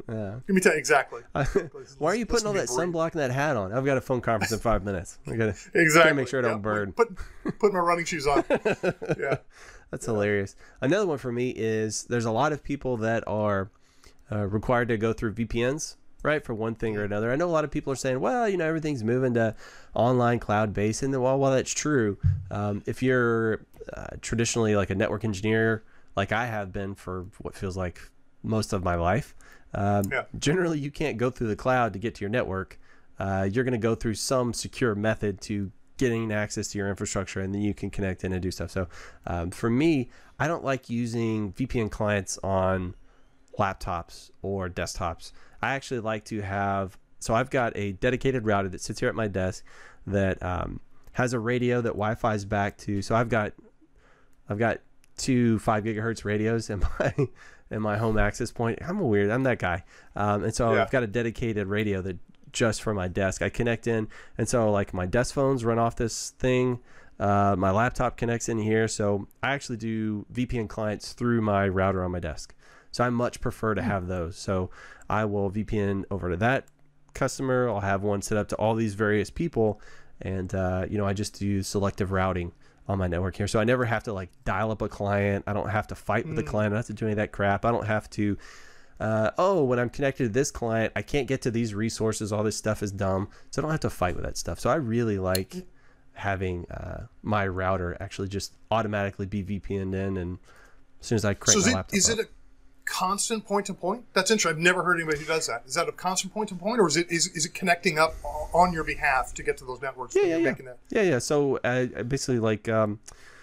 Yeah. Let me tell you exactly. Why are you putting all that Listen to me sunblock and that hat on? I've got a phone conference in five minutes. I gotta, Exactly. gotta make sure I don't Yeah, burn. Put put my running shoes on. Yeah. That's hilarious. Another one for me is there's a lot of people that are uh, required to go through V P Ns, right, for one thing or another. I know a lot of people are saying, well, you know, everything's moving to online cloud-based. And while, while that's true, um, if you're uh, traditionally like a network engineer, like I have been for what feels like most of my life, um, Yeah. generally you can't go through the cloud to get to your network. Uh, you're going to go through some secure method to getting access to your infrastructure, and then you can connect in and do stuff. So um, for me, I don't like using V P N clients on laptops or desktops. I actually like to have, so I've got a dedicated router that sits here at my desk that um, has a radio that Wi-Fi's back to. So I've got, I've got two five gigahertz radios in my in my home access point. I'm a weird, I'm that guy, um, and so Yeah. I've got a dedicated radio that just for my desk. I connect in, and so like my desk phones run off this thing. Uh, my laptop connects in here, so I actually do V P N clients through my router on my desk. So I much prefer to have those. So I will V P N over to that customer. I'll have one set up to all these various people, and uh, you know, I just do selective routing on my network here. So I never have to like dial up a client. I don't have to fight with the client. I don't have to do any of that crap. I don't have to. Uh, oh, when I'm connected to this client, I can't get to these resources. All this stuff is dumb. So I don't have to fight with that stuff. So I really like having uh, my router actually just automatically be V P N'd in, and as soon as I crank So is my it laptop is up. it a constant point to point? That's interesting. I've never heard anybody who does that. Is that a constant point to point, or is it is, is it connecting up on your behalf to get to those networks? Yeah, when yeah, you're yeah. making that? Yeah, yeah. So uh, basically, like um,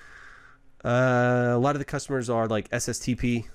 uh, a lot of the customers are like S S T P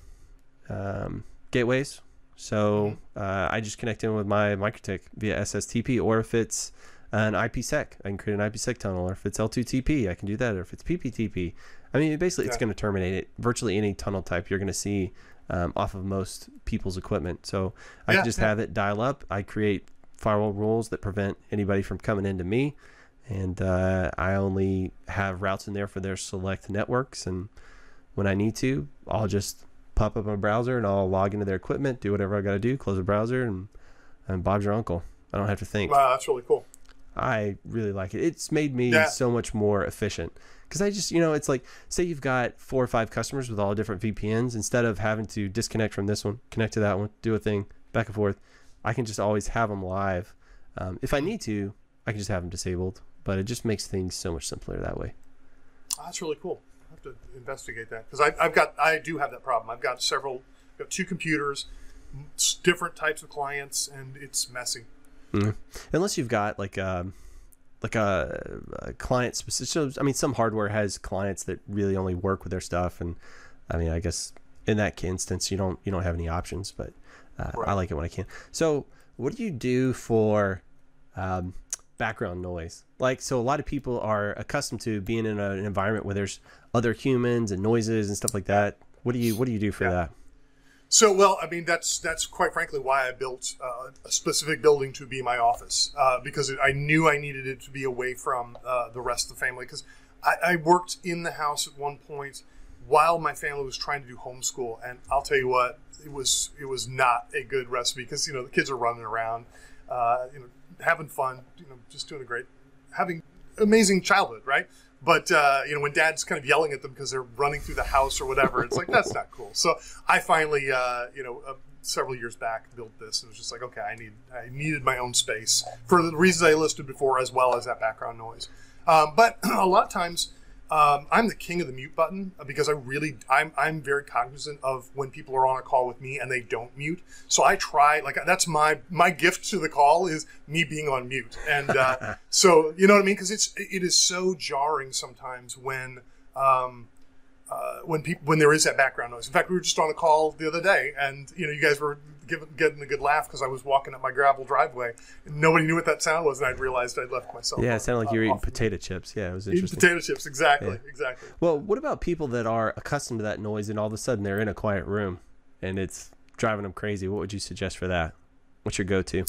um, gateways. So uh, I just connect in with my MikroTik via S S T P, or if it's an IPsec, I can create an IPsec tunnel, or if it's L two T P, I can do that, or if it's P P T P. I mean, basically, it's Yeah. going to terminate it. Virtually any tunnel type you're going to see um, off of most people's equipment. So I Yeah, can just yeah. have it dial up. I create firewall rules that prevent anybody from coming into me, and uh, I only have routes in there for their select networks. And when I need to, I'll just pop up my browser and I'll log into their equipment, do whatever I got to do, close the browser, and and Bob's your uncle. I don't have to think. Wow, that's really cool. I really like it. It's made me Yeah. so much more efficient, because I just, you know, it's like, say you've got four or five customers with all different V P Ns. Instead of having to disconnect from this one, connect to that one, do a thing back and forth, I can just always have them live. Um, if I need to, I can just have them disabled, but it just makes things so much simpler that way. Oh, that's really cool. I have to investigate that, because I've got I do have that problem. I've got several, I've got two computers, s- different types of clients, and it's messy. Mhm. Unless you've got like a like a, a client specific. So, I mean, some hardware has clients that really only work with their stuff, and I mean, I guess in that instance, you don't you don't have any options. But uh, Right. I like it when I can. So, what do you do for um, background noise? Like, so a lot of people are accustomed to being in a, an environment where there's other humans and noises and stuff like that. What do you what do you do for Yeah. that? So, well, I mean, that's that's quite frankly why I built uh, a specific building to be my office, uh, because it, I knew I needed it to be away from uh, the rest of the family. Because I, I worked in the house at one point while my family was trying to do homeschool, and I'll tell you what, it was it was not a good recipe, because you know the kids are running around, uh, you know, having fun, you know, just doing a great, having amazing childhood, right? But, uh, you know, when dad's kind of yelling at them because they're running through the house or whatever, it's like, that's not cool. So I finally, uh, you know, uh, several years back built this. It was just like, okay, I need, I needed my own space for the reasons I listed before, as well as that background noise. Um, but a lot of times, um, I'm the king of the mute button, because I really, I'm, I'm very cognizant of when people are on a call with me and they don't mute. So I try, like, that's my, my gift to the call is me being on mute. And, uh, so, you know what I mean? Cause it's, it is so jarring sometimes when, um, uh, when people, when there is that background noise. In fact, we were just on a call the other day, and, you know, you guys were giving, getting a good laugh because I was walking up my gravel driveway and nobody knew what that sound was. And I realized I'd left myself. Yeah, on, it sounded like you were uh, eating off- potato chips. Yeah, it was Eating interesting. potato chips. Exactly. Yeah. Exactly. Well, what about people that are accustomed to that noise and all of a sudden they're in a quiet room and it's driving them crazy? What would you suggest for that? What's your go-to?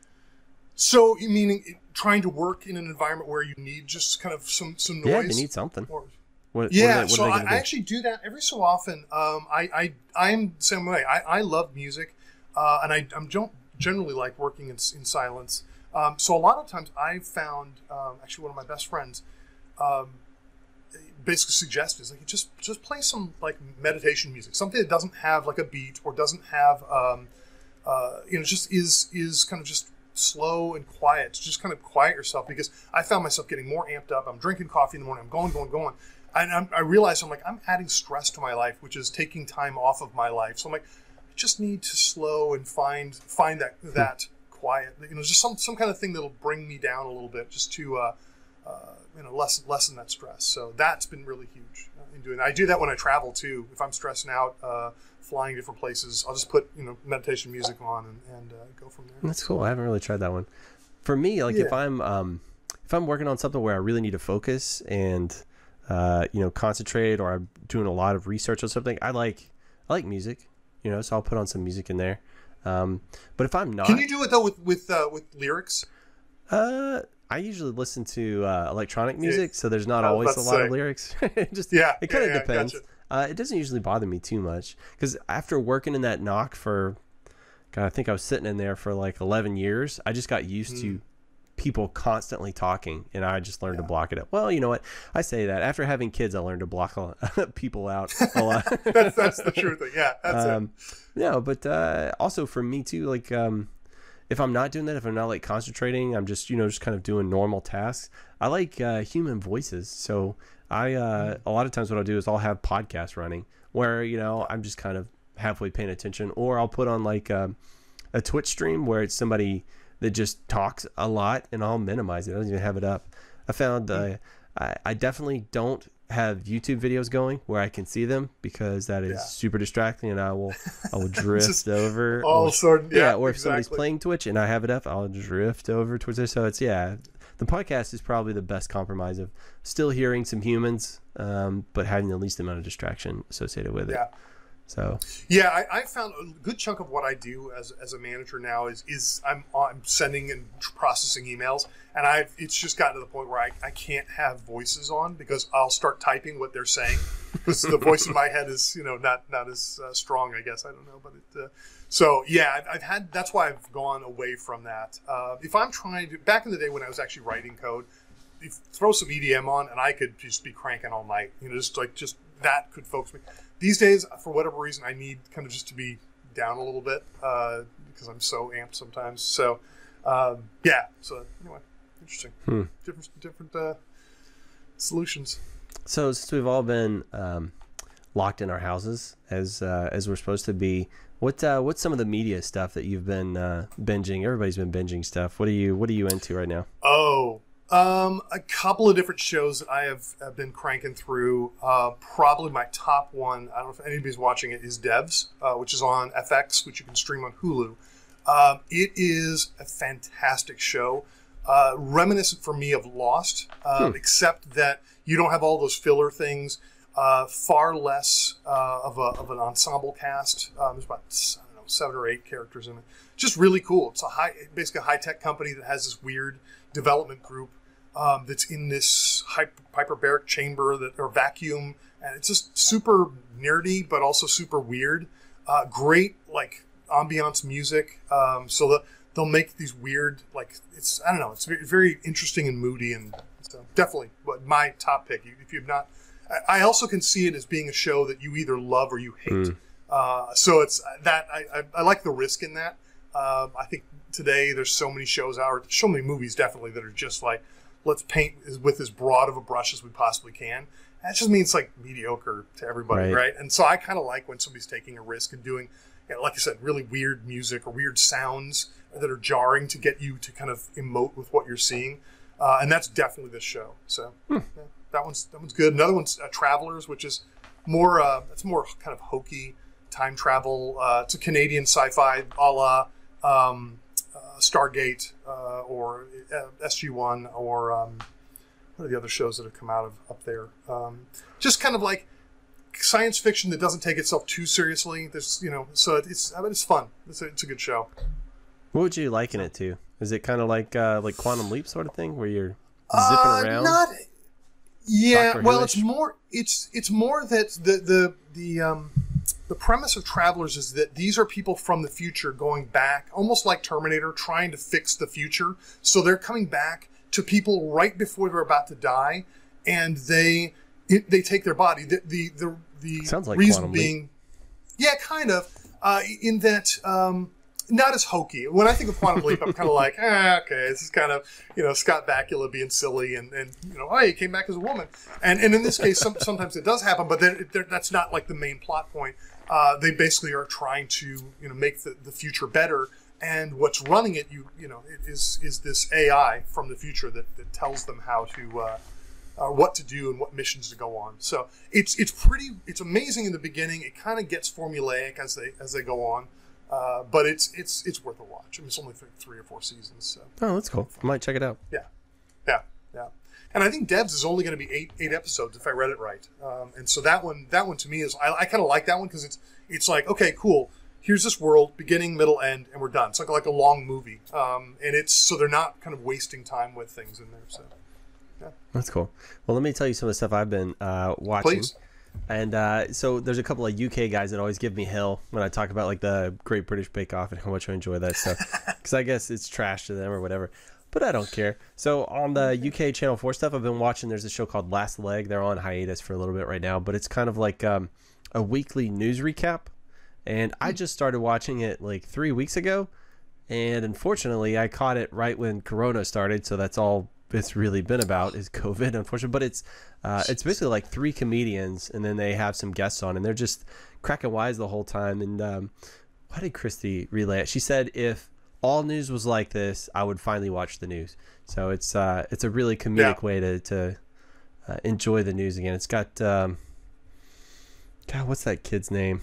So, you meaning trying to work in an environment where you need just kind of some, some noise? Yeah, they need something. Or, What, yeah, what are they, what so are they I, gonna I do? actually do that every so often. Um, I, I, I'm the same way. I, I love music. uh, and I I'm don't generally like working in, in silence. Um, so a lot of times I've found um, actually one of my best friends um, basically suggested is like just just play some like meditation music, something that doesn't have like a beat or doesn't have um, uh, you know just is is kind of just slow and quiet. Just kind of quiet yourself, because I found myself getting more amped up. I'm drinking coffee in the morning. I'm going going going. And I'm, I realized I'm like, I'm adding stress to my life, which is taking time off of my life. So I'm like, I just need to slow and find find that that quiet, you know, just some some kind of thing that'll bring me down a little bit, just to uh, uh, you know lessen lessen that stress. So that's been really huge in doing that. I do that when I travel too. If I'm stressing out, uh, flying different places, I'll just put you know meditation music on and, and uh, go from there. That's cool. I haven't really tried that one. For me, like Yeah. if I'm um, if I'm working on something where I really need to focus and uh, you know, concentrate, or I'm doing a lot of research or something, I like, I like music, you know, so I'll put on some music in there. Um, but if I'm not, can you do it though with with uh, with lyrics? Uh, I usually listen to uh, electronic music, Yeah. so there's not I was always a about to lot say. of lyrics. It just Yeah, it kind of yeah, yeah, depends. gotcha. Uh, it doesn't usually bother me too much, because after working in that knock for, God, I think I was sitting in there for like eleven years. I just got used Mm. to people constantly talking, and I just learned Yeah. to block it out. Well, you know what? I say that after having kids, I learned to block a lot, people out a lot. that's that's the truth. Yeah, that's um, no, but uh, also for me too, like um, if I'm not doing that, if I'm not like concentrating, I'm just you know just kind of doing normal tasks. I like uh, human voices, so I uh, a lot of times what I'll do is I'll have podcasts running where you know I'm just kind of halfway paying attention, or I'll put on like um, a Twitch stream where it's somebody that just talks a lot, and I'll minimize it. I don't even have it up. I found uh, I, I definitely don't have YouTube videos going where I can see them, because that is Yeah. super distracting, and I will I will drift Just over. all or, sort. Yeah, yeah, or if somebody's exactly. playing Twitch and I have it up, I'll drift over Twitch. So it's yeah, the podcast is probably the best compromise of still hearing some humans, um, but having the least amount of distraction associated with it. Yeah. So Yeah, I, I found a good chunk of what I do as, as a manager now is is I'm I'm sending and processing emails, and I've it's just gotten to the point where I, I can't have voices on, because I'll start typing what they're saying, because the voice in my head is you know not not as uh, strong, I guess. I don't know, but it. Uh, so yeah, I've, I've had that's why I've gone away from that. Uh, if I'm trying to, back in the day when I was actually writing code, you throw some E D M on and I could just be cranking all night. You know, just like just that could focus me. These days, for whatever reason, I need kind of just to be down a little bit uh, because I'm so amped sometimes. So, um, yeah. So anyway, interesting. Hmm. Different, different uh, solutions. So since we've all been um, locked in our houses as uh, as we're supposed to be, what uh, what's some of the media stuff that you've been uh, binging? Everybody's been binging stuff. What are you What are you into right now? Oh, um, a couple of different shows that I have, have been cranking through. Uh, probably my top one, I don't know if anybody's watching it, is Devs, uh, which is on F X, which you can stream on Hulu. Um, it is a fantastic show, uh, reminiscent for me of Lost, um, Hmm. except that you don't have all those filler things. Uh, far less uh, of, a, of an ensemble cast. Um, there's about I don't know seven or eight characters in it. Just really cool. It's a high, basically a high tech company that has this weird development group um, that's in this hyper, hyperbaric chamber that or vacuum, and it's just super nerdy but also super weird. Uh, great like ambiance music. Um, so the, they'll make these weird like it's I don't know. It's very, very interesting and moody, and so definitely. But my top pick. If you've not. I also can see it as being a show that you either love or you hate. Mm. Uh, so it's that I, I, I like the risk in that. Um, I think today there's so many shows out, or so many movies definitely that are just like, let's paint with as broad of a brush as we possibly can. That just means like mediocre to everybody, Right. right? And so I kind of like when somebody's taking a risk and doing, you know, like I said, really weird music or weird sounds that are jarring to get you to kind of emote with what you're seeing. Uh, and that's definitely this show. So Hmm. yeah, that one's that one's good. Another one's uh, Travelers, which is more uh, it's more kind of hokey time travel. Uh, it's a Canadian sci-fi, a la um, uh, Stargate uh, or uh, S G one or um, what are the other shows that have come out of up there? Um, just kind of like science fiction that doesn't take itself too seriously. There's you know, so it's I mean, it's fun. It's a, it's a good show. What would you liken it to? Is it kind of like uh, like Quantum Leap sort of thing, where you're zipping Uh, around? Not, yeah. Doctor Well, Who-ish? it's more. It's it's more that the the the um the the premise of Travelers is that these are people from the future going back, almost like Terminator, trying to fix the future. So they're coming back to people right before they're about to die, and they it, they take their body. The the the, the Sounds like reason Quantum being, Leap. yeah, kind of, uh, in that. Um, Not as hokey. When I think of Quantum Leap, I'm kind of like, ah, okay, this is kind of, you know, Scott Bakula being silly, and, and you know, oh, he came back as a woman. And and in this case, some, sometimes it does happen, but then it, that's not like the main plot point. Uh, they basically are trying to, you know, make the, the future better, and what's running it, you you know, it is is this A I from the future that, that tells them how to, uh, uh, what to do and what missions to go on. So it's it's pretty, it's amazing in the beginning. It kind of gets formulaic as they as they go on. Uh, but it's it's it's worth a watch. I mean, it's only th- three or four seasons. So. Oh, that's cool. I might check it out. Yeah, yeah, yeah. And I think Devs is only going to be eight eight episodes if I read it right. Um, and so that one that one to me is I, I kind of like that one because it's it's like, okay, cool. Here's this world, beginning, middle, end, and we're done. It's like like a long movie. Um, and it's so they're not kind of wasting time with things in there. So yeah, that's cool. Well, let me tell you some of the stuff I've been uh, watching. Please. And uh, so there's a couple of U K guys that always give me hell when I talk about like the Great British Bake Off and how much I enjoy that stuff, because I guess it's trash to them or whatever. But I don't care. So on the U K Channel four stuff I've been watching, there's a show called Last Leg. They're on hiatus for a little bit right now, but it's kind of like um, a weekly news recap. And I just started watching it like three weeks ago, and unfortunately I caught it right when Corona started, so that's all it's really been about is COVID, unfortunately. But it's uh, it's basically like three comedians, and then they have some guests on, and they're just cracking wise the whole time. And um, why did Christy relay it? She said if all news was like this, I would finally watch the news. So it's uh, it's a really comedic Yeah. way to to uh, enjoy the news again. It's got um, God, what's that kid's name?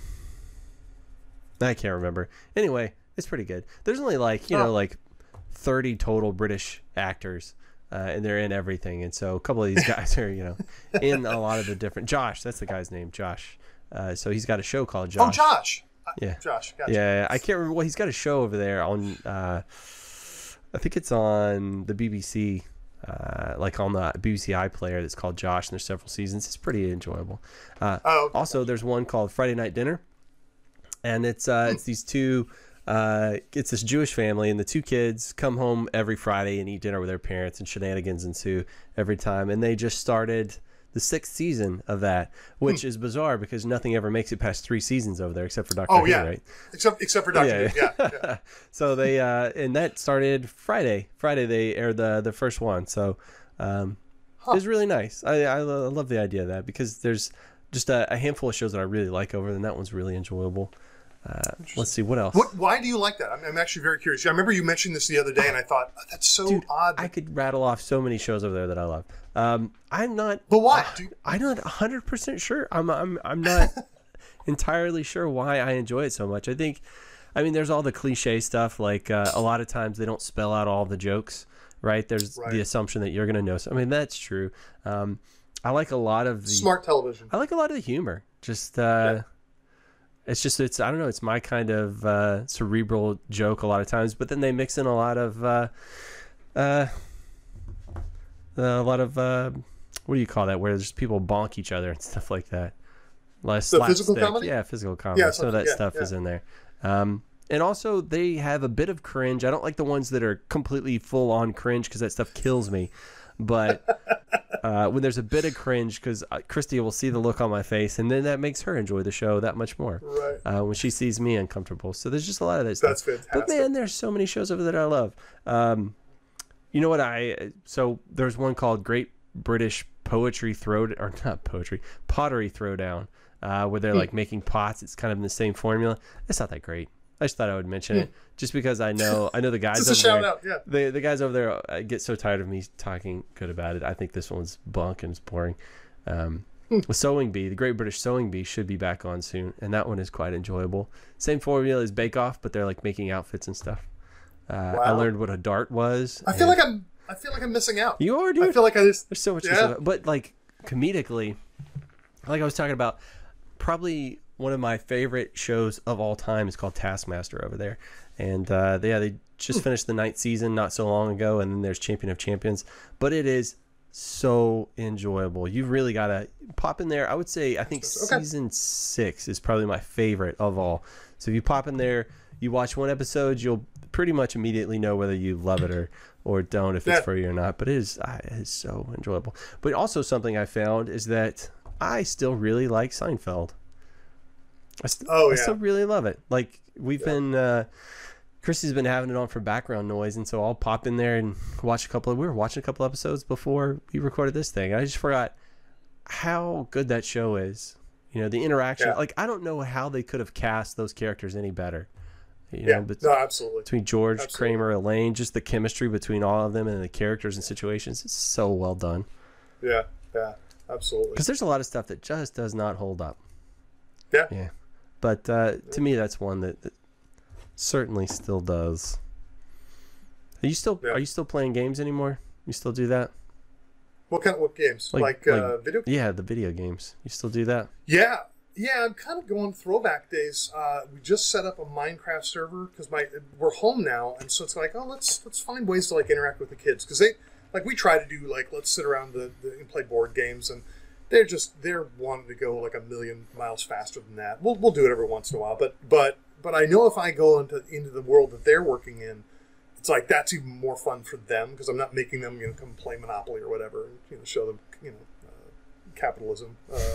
I can't remember. Anyway, it's pretty good. There's only like you Oh. know like thirty total British actors. Uh, and they're in everything, and so a couple of these guys are, you know, in a lot of the different. Josh, that's the guy's name, Josh. Uh, so he's got a show called Josh. Oh, Josh. Yeah, Josh. Gotcha. yeah. I can't remember. Well, he's got a show over there on. Uh, I think it's on the B B C, uh, like on the B B C iPlayer. That's called Josh, and there's several seasons. It's pretty enjoyable. Uh, Oh, okay. Also, there's one called Friday Night Dinner, and it's uh, it's these two. Uh, it's this Jewish family, and the two kids come home every Friday and eat dinner with their parents, and shenanigans ensue every time. And they just started the sixth season of that, which is bizarre because nothing ever makes it past three seasons over there except for Doctor Oh, Who, yeah. right? Except except for Doctor Who. Yeah. yeah. So they uh, and that started Friday. Friday they aired the the first one, so um, it was really nice. I, I lo- I love the idea of that because there's just a, a handful of shows that I really like over, and that one's really enjoyable. Uh, let's see what else. What? Why do you like that? I'm, I'm actually very curious. I remember you mentioned this the other day, and I thought oh, that's so Dude, odd. I could rattle off so many shows over there that I love. Um, I'm not. But why? Uh, Do you- I'm not one hundred percent sure. I'm. I'm. I'm not entirely sure why I enjoy it so much. I think. I mean, there's all the cliche stuff. Like uh, a lot of times they don't spell out all the jokes. Right? There's Right. the assumption that you're going to know. So, I mean, that's true. Um, I like a lot of the Smart television. I like a lot of the humor. Just. Uh, Yeah. It's just it's I don't know it's my kind of uh, cerebral joke a lot of times, but then they mix in a lot of uh, uh, a lot of uh, what do you call that? Where there's people bonk each other and stuff like that. Less The physical slapstick. comedy? Yeah, physical comedy. Yeah, so something- that yeah, stuff yeah. is in there. Um, and also they have a bit of cringe. I don't like the ones that are completely full on cringe because that stuff kills me. But uh, when there's a bit of cringe, because Christy will see the look on my face, and then that makes her enjoy the show that much more. Right. Uh, when she sees me uncomfortable. So there's just a lot of that stuff. That's fantastic. But man, there's so many shows over that I love. Um, you know what I? So there's one called Great British Poetry Throw, or not poetry, Pottery Throwdown, uh, where they're like making pots. It's kind of in the same formula. It's not that great. I just thought I would mention it just because I know I know the guys Just a over shout there. out, yeah. The the guys over there uh, get so tired of me talking good about it. I think this one's bunk and it's boring. Um, with Sewing Bee, the Great British Sewing Bee should be back on soon, and that one is quite enjoyable. Same formula as Bake Off, but they're like making outfits and stuff. Uh, I Wow. learned what a dart was. I feel and- like I'm. I feel like I'm missing out. you are, dude. I feel like I just. There's so much, Yeah. stuff, but like comedically, like I was talking about, probably one of my favorite shows of all time is called Taskmaster over there, and uh, yeah, they just finished the ninth season not so long ago, and then there's Champion of Champions, but it is so enjoyable. You really gotta pop in there. I would say I think Okay. season six is probably my favorite of all. So if you pop in there, you watch one episode, you'll pretty much immediately know whether you love it or or don't, if it's Yeah. for you or not. But it is uh, it is so enjoyable. But also something I found is that I still really like Seinfeld. I, st- Oh, I yeah. still really love it. Like we've been, uh, Christy's been having it on for background noise, and so I'll pop in there and watch a couple of. We were watching a couple episodes before we recorded this thing. I just forgot how good that show is. You know, the interaction. Yeah. Like I don't know how they could have cast those characters any better. You Yeah, know, but no, absolutely. between George, Absolutely. Kramer, Elaine, just the chemistry between all of them and the characters and situations is so well done. Yeah, yeah, absolutely. Because there's a lot of stuff that just does not hold up. Yeah. Yeah. But uh, to me, that's one that, that certainly still does. Are you still Yeah. Are you still playing games anymore? You still do that? What kind of what games? Like, uh, video? Yeah, the video games. You still do that? Yeah, yeah. I'm kind of going throwback days. Uh, we just set up a Minecraft server because my we're home now, and so it's like, oh, let's let's find ways to like interact with the kids because they like we try to do like let's sit around the, the and play board games and. They're just they're wanting to go like a million miles faster than that. We'll we'll do it every once in a while, but but but I know if I go into into the world that they're working in, it's like that's even more fun for them because I'm not making them you know come play Monopoly or whatever, and, you know, show them you know uh, capitalism.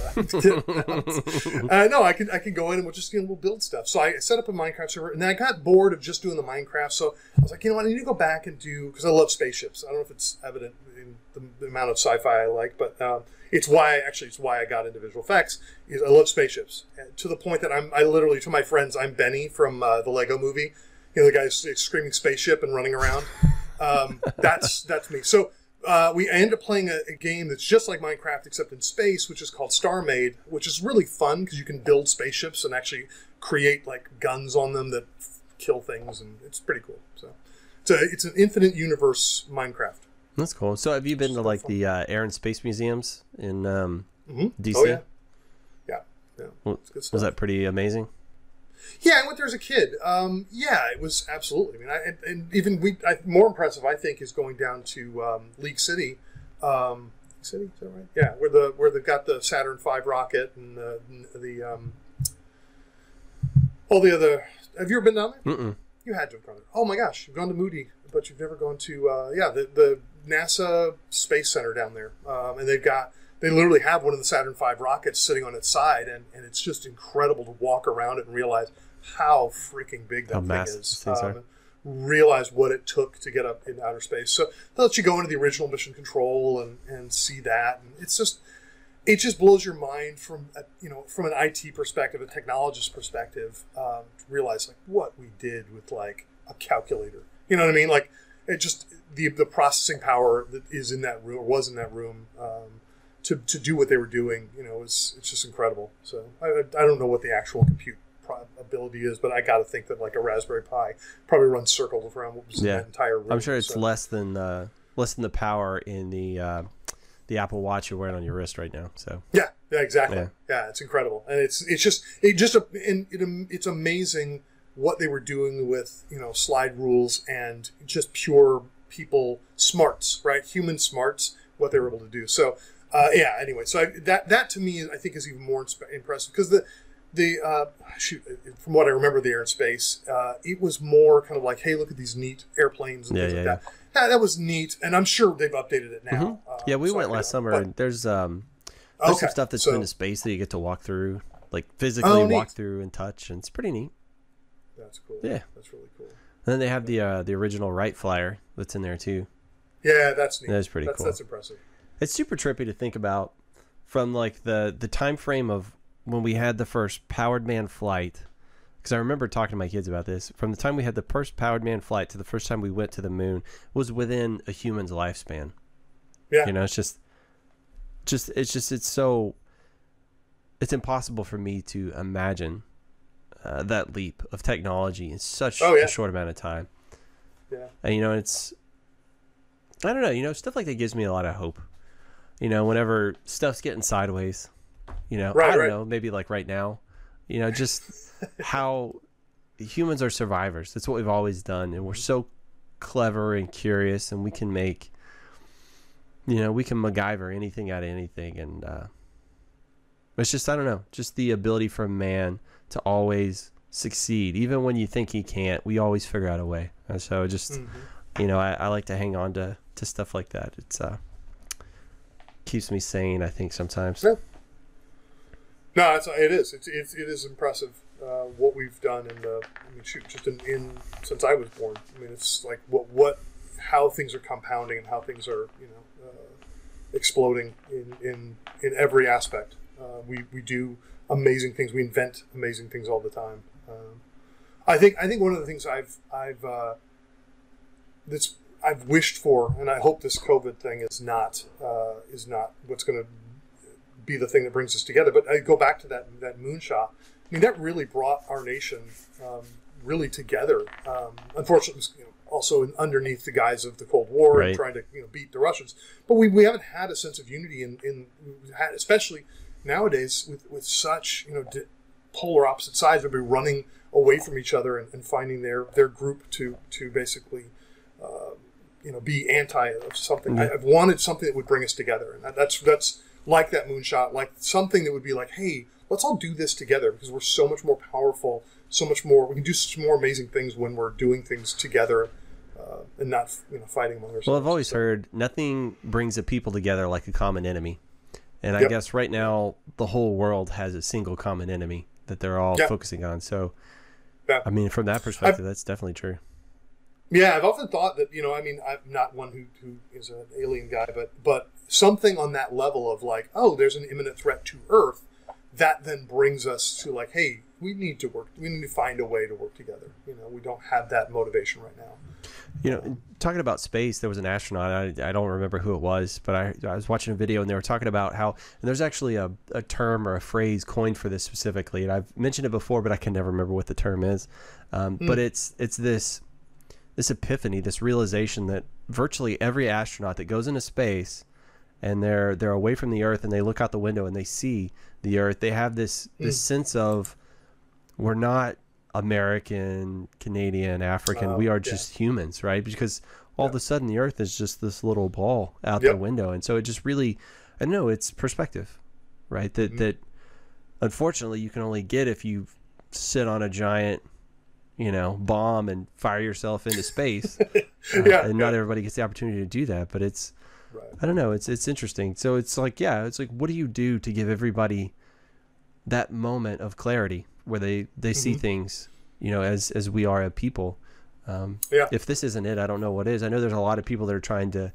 Uh, uh, no, I can I can go in and we'll just you know we'll build stuff. So I set up a Minecraft server, and then I got bored of just doing the Minecraft. So I was like, you know what, I need to go back and do because I love spaceships. I don't know if it's evident in the, the amount of sci-fi I like, but. Um, It's why actually it's why I got into visual effects. Is I love spaceships and to the point that I'm I literally to my friends I'm Benny from uh, the Lego Movie. You know the guy screaming spaceship and running around. Um, that's that's me. So uh, we end up playing a, a game that's just like Minecraft except in space, which is called Star Made, which is really fun because you can build spaceships and actually create like guns on them that f- kill things, and it's pretty cool. So it's a it's an infinite universe Minecraft. That's cool. So have you been to like the uh, Air and Space Museums in um, Mm-hmm. D C? Oh yeah, yeah, yeah. Well, It's good stuff. was that pretty amazing? Yeah, I went there as a kid. Um, yeah, it was absolutely. I mean, I, and, and even we I, more impressive, I think, is going down to um, League City. Um, League City, is that right? Yeah, where the where they've got the Saturn five rocket and the the um, all the other. Have you ever been down there? Mm-mm. You had to have gone there. Oh my gosh, you've gone to Moody, but you've never gone to uh, yeah the the NASA Space Center down there, um, and they've got. They literally have one of the Saturn five rockets sitting on its side, and, and it's just incredible to walk around it and realize how freaking big that How thing massive is. these things are. Realize what it took to get up in outer space. So they let you go into the original mission control and, and see that. And it's just it just blows your mind from a, you know from an I T perspective, a technologist perspective, um, to realize like what we did with like a calculator. You know what I mean? Like it just the the processing power that is in that room or was in that room. Um, To, to do what they were doing, you know, it's it's just incredible. So I, I don't know what the actual compute pro- ability is, but I got to think that like a Raspberry Pi probably runs circles around what was in Yeah. that entire room. I'm sure it's So- less than uh, less than the power in the uh, the Apple Watch you're wearing on your wrist right now. So Yeah, yeah, exactly. Yeah. Yeah, it's incredible, and it's it's just it just and it, it's amazing what they were doing with you know slide rules and just pure people smarts, right? Human smarts, what they were able to do. So. Uh, yeah. Anyway, so I, that that to me I think is even more insp- impressive because the the uh, shoot from what I remember the Air and Space uh, it was more kind of like hey look at these neat airplanes and Yeah, things yeah, like that. Yeah, that was neat, and I'm sure they've updated it now. Mhm. Uh, yeah, we so went I- last summer. but- and there's um there's Okay, some stuff that's so- been to space that you get to walk through, like physically Oh, neat. walk through and touch, and it's pretty neat. That's cool. Yeah. That's really cool. And then they have the uh, the original Wright Flyer that's in there too. Yeah, that's neat. That's pretty that's, cool. That's impressive. It's super trippy to think about from like the the time frame of when we had the first powered man flight. Because I remember talking to my kids about this. From the time we had the first powered man flight to the first time we went to the moon was within a human's lifespan. Yeah. You know, it's just, just it's just it's so. It's impossible for me to imagine uh, that leap of technology in such Oh, yeah. a short amount of time. Yeah. And you know, it's I don't know, you know, stuff like that gives me a lot of hope. You know, whenever stuff's getting sideways, you know, Right, I don't right. know, maybe like right now, you know, just how humans are survivors. That's what we've always done, and we're so clever and curious, and we can make you know, we can MacGyver anything out of anything. And uh, it's just, I don't know, just the ability for man to always succeed. Even when you think he can't, we always figure out a way. And so just, mm-hmm. you know, I, I like to hang on to, to stuff like that. It's uh, keeps me sane, I think, sometimes. Yeah. No, it's, it is. It's, it's, it is impressive uh, what we've done in the, I mean, shoot, just in, in, since I was born. I mean, it's like what, what, how things are compounding and how things are, you know, uh, exploding in, in, in every aspect. Uh, we, we do amazing things. We invent amazing things all the time. Um, I think, I think one of the things I've, I've, uh, that's, I've wished for, and I hope this COVID thing is not, uh, is not what's going to be the thing that brings us together. But I go back to that, that moonshot. I mean, that really brought our nation, um, really together. Um, unfortunately, you know, also in, underneath the guise of the Cold War right. and trying to, you know, beat the Russians. But we, we haven't had a sense of unity in, in had, especially nowadays with, with such, you know, di- polar opposite sides. Everybody running away from each other and, and finding their, their group to, to basically, uh, you know, be anti of something. Mm-hmm. I, I've wanted something that would bring us together. And that, that's, that's like that moonshot, like something that would be like, hey, let's all do this together because we're so much more powerful, so much more, we can do such more amazing things when we're doing things together uh, and not, you know, fighting among ourselves. Well, I've always heard nothing brings a people together like a common enemy. And I Yep. guess right now the whole world has a single common enemy that they're all Yeah. focusing on. So, Yeah. I mean, from that perspective, I've- that's definitely true. Yeah, I've often thought that, you know, I mean, I'm not one who, who is an alien guy, but but something on that level of like, oh, there's an imminent threat to Earth, that then brings us to like, hey, we need to work, we need to find a way to work together. You know, we don't have that motivation right now. You know, talking about space, there was an astronaut. I, I don't remember who it was, but I, I was watching a video and they were talking about how, and there's actually a, a term or a phrase coined for this specifically. And I've mentioned it before, but I can never remember what the term is. Um, mm. But it's it's this this epiphany, this realization that virtually every astronaut that goes into space and they're they're away from the Earth and they look out the window and they see the Earth, they have this this mm. sense of we're not American, Canadian, African. Uh, we are just yeah. humans, right? Because all yeah. of a sudden the Earth is just this little ball out yep. the window. And so it just really, I know it's perspective, right? That, mm-hmm. that unfortunately you can only get if you sit on a giant, you know, bomb and fire yourself into space. uh, yeah, and not yeah. everybody gets the opportunity to do that, but it's, right. I don't know. It's, it's interesting. So it's like, yeah, it's like, what do you do to give everybody that moment of clarity where they, they mm-hmm. see things, you know, as, as we are a people. Um, yeah. If this isn't it, I don't know what is. I know there's a lot of people that are trying to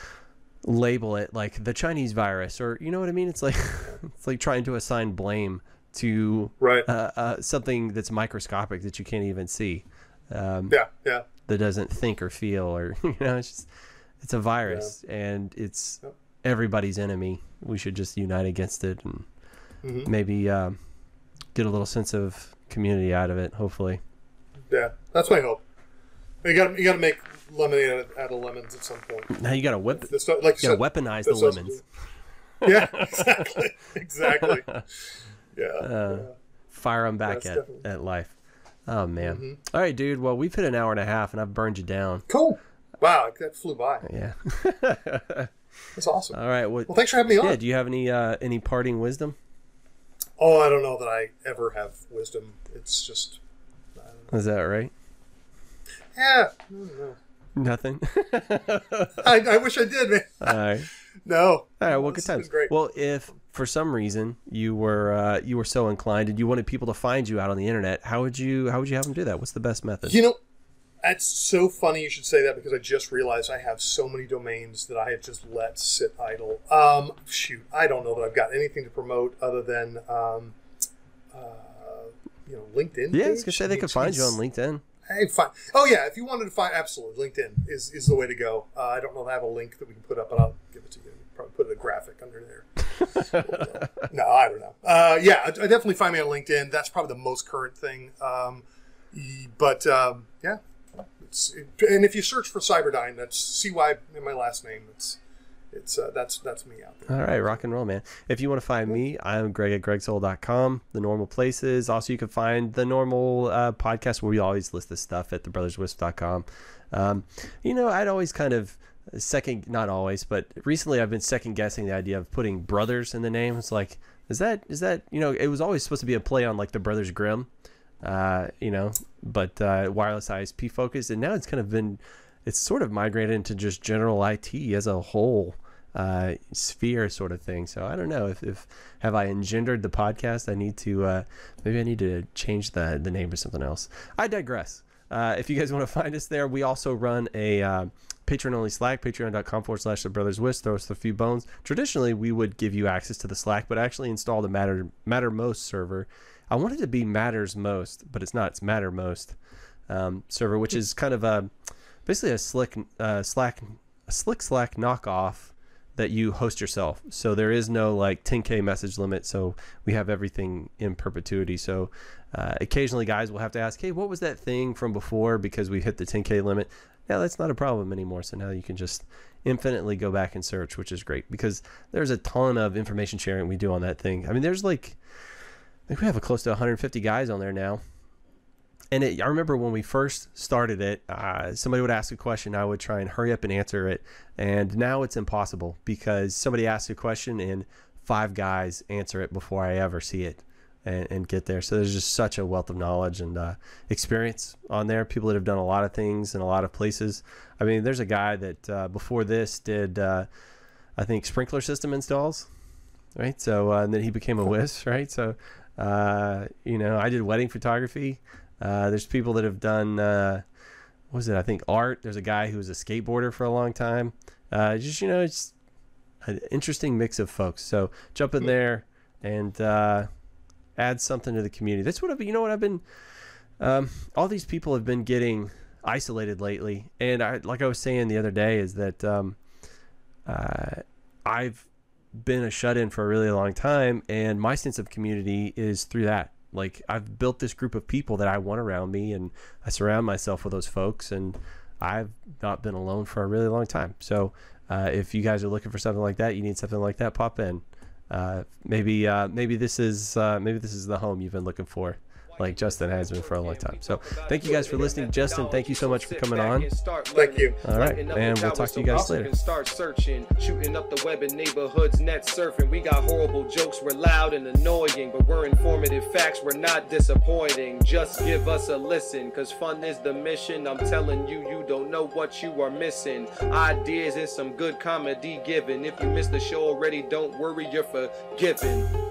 label it like the Chinese virus, or, you know what I mean? It's like, it's like trying to assign blame to right. uh, uh, something that's microscopic that you can't even see. Um, yeah. Yeah. That doesn't think or feel, or, you know, it's just, it's a virus yeah. and it's yep. everybody's enemy. We should just unite against it and mm-hmm. maybe, um, get a little sense of community out of it, hopefully. Yeah, that's my hope. You got you got to make lemonade out of, out of lemons at some point. Now you got to whip, stuff, like you got to weaponize the lemons. Yeah, exactly, exactly. Yeah, uh, yeah. Fire them back yeah, at, definitely. at life. Oh man! Mm-hmm. All right, dude. Well, we've hit an hour and a half, and I've burned you down. Cool. Wow, that flew by. Yeah. That's awesome. All right. Well, well, thanks for having me on. Yeah. Do you have any uh, any parting wisdom? Oh, I don't know that I ever have wisdom. It's just. I don't know. Is that right? Yeah. I don't know. Nothing. I, I wish I did, man. All right. No. All right. Well, good times. Great. Well, if for some reason you were uh, you were so inclined and you wanted people to find you out on the internet, how would you how would you have them do that? What's the best method? You know, it's so funny you should say that because I just realized I have so many domains that I have just let sit idle. Um, shoot, I don't know that I've got anything to promote other than um, uh, you know, LinkedIn. Yeah, I page. was gonna say they could find you on LinkedIn. Hey, fine. Oh yeah, if you wanted to find, absolutely, LinkedIn is, is the way to go. Uh, I don't know if I have a link that we can put up, but I'll give it to you. Probably put a graphic under there. No, I don't know. Uh, yeah, I, I definitely find me on LinkedIn. That's probably the most current thing. Um, but um, yeah, it's, it, and if you search for Cyberdyne, that's C Y in my last name. It's it's uh, that's that's me out there. All right, rock and roll, man. If you want to find me, I'm Greg at greg soul dot com. The normal places. Also, you can find the normal uh, podcast where we always list this stuff at the brothers wisp dot com. Um, you know, I'd always kind of second, not always, but recently I've been second guessing the idea of putting brothers in the name. It's like, is that, is that, you know, it was always supposed to be a play on like the Brothers Grimm, uh, you know, but uh, wireless I S P focused. And now it's kind of been, it's sort of migrated into just general I T as a whole uh, sphere sort of thing. So I don't know if, if have I engendered the podcast? I need to, uh, maybe I need to change the, the name or something else. I digress. Uh, if you guys want to find us there, we also run a uh, Patreon only Slack, patreon.com forward slash the Brothers Wisp. Throw us a few bones. Traditionally, we would give you access to the Slack, but I actually installed a Matter Mattermost server. I wanted to be Matters Most, but it's not. It's Mattermost um, server, which is kind of a basically a slick uh, Slack, a slick Slack knockoff that you host yourself. So there is no like ten K message limit. So we have everything in perpetuity. So uh, occasionally guys will have to ask, hey, what was that thing from before? Because we hit the ten K limit. Yeah, that's not a problem anymore. So now you can just infinitely go back and search, which is great because there's a ton of information sharing we do on that thing. I mean, there's like, I think we have a close to one hundred fifty guys on there now. And it, I remember when we first started it, uh, somebody would ask a question, I would try and hurry up and answer it. And now it's impossible because somebody asks a question and five guys answer it before I ever see it and, and get there. So there's just such a wealth of knowledge and uh, experience on there. People that have done a lot of things in a lot of places. I mean, there's a guy that uh, before this did, uh, I think, sprinkler system installs, right? So uh, and then he became a Wisp, right? So, uh, you know, I did wedding photography. Uh, there's people that have done, uh, what was it? I think art. There's a guy who was a skateboarder for a long time. Uh, just, you know, it's an interesting mix of folks. So jump in there and uh, add something to the community. That's what I've been, you know what I've been, um, all these people have been getting isolated lately. And I, like I was saying the other day is that um, uh, I've been a shut-in for a really long time. And my sense of community is through that. Like I've built this group of people that I want around me and I surround myself with those folks and I've not been alone for a really long time. So uh, if you guys are looking for something like that, you need something like that, pop in. Uh, maybe uh, maybe this is uh, maybe this is the home you've been looking for, like Justin has been for a long time. So thank you guys for listening. Justin, thank you so much for coming on. Thank you. All right, and we'll talk to you guys later. Start searching, shooting up the web in neighborhoods, net surfing. We got horrible jokes, we're loud and annoying, but we're informative facts, we're not disappointing. Just give us a listen, cause fun is the mission. I'm telling you, you don't know what you are missing. Ideas and some good comedy given. If you missed the show already, don't worry, you're forgiven.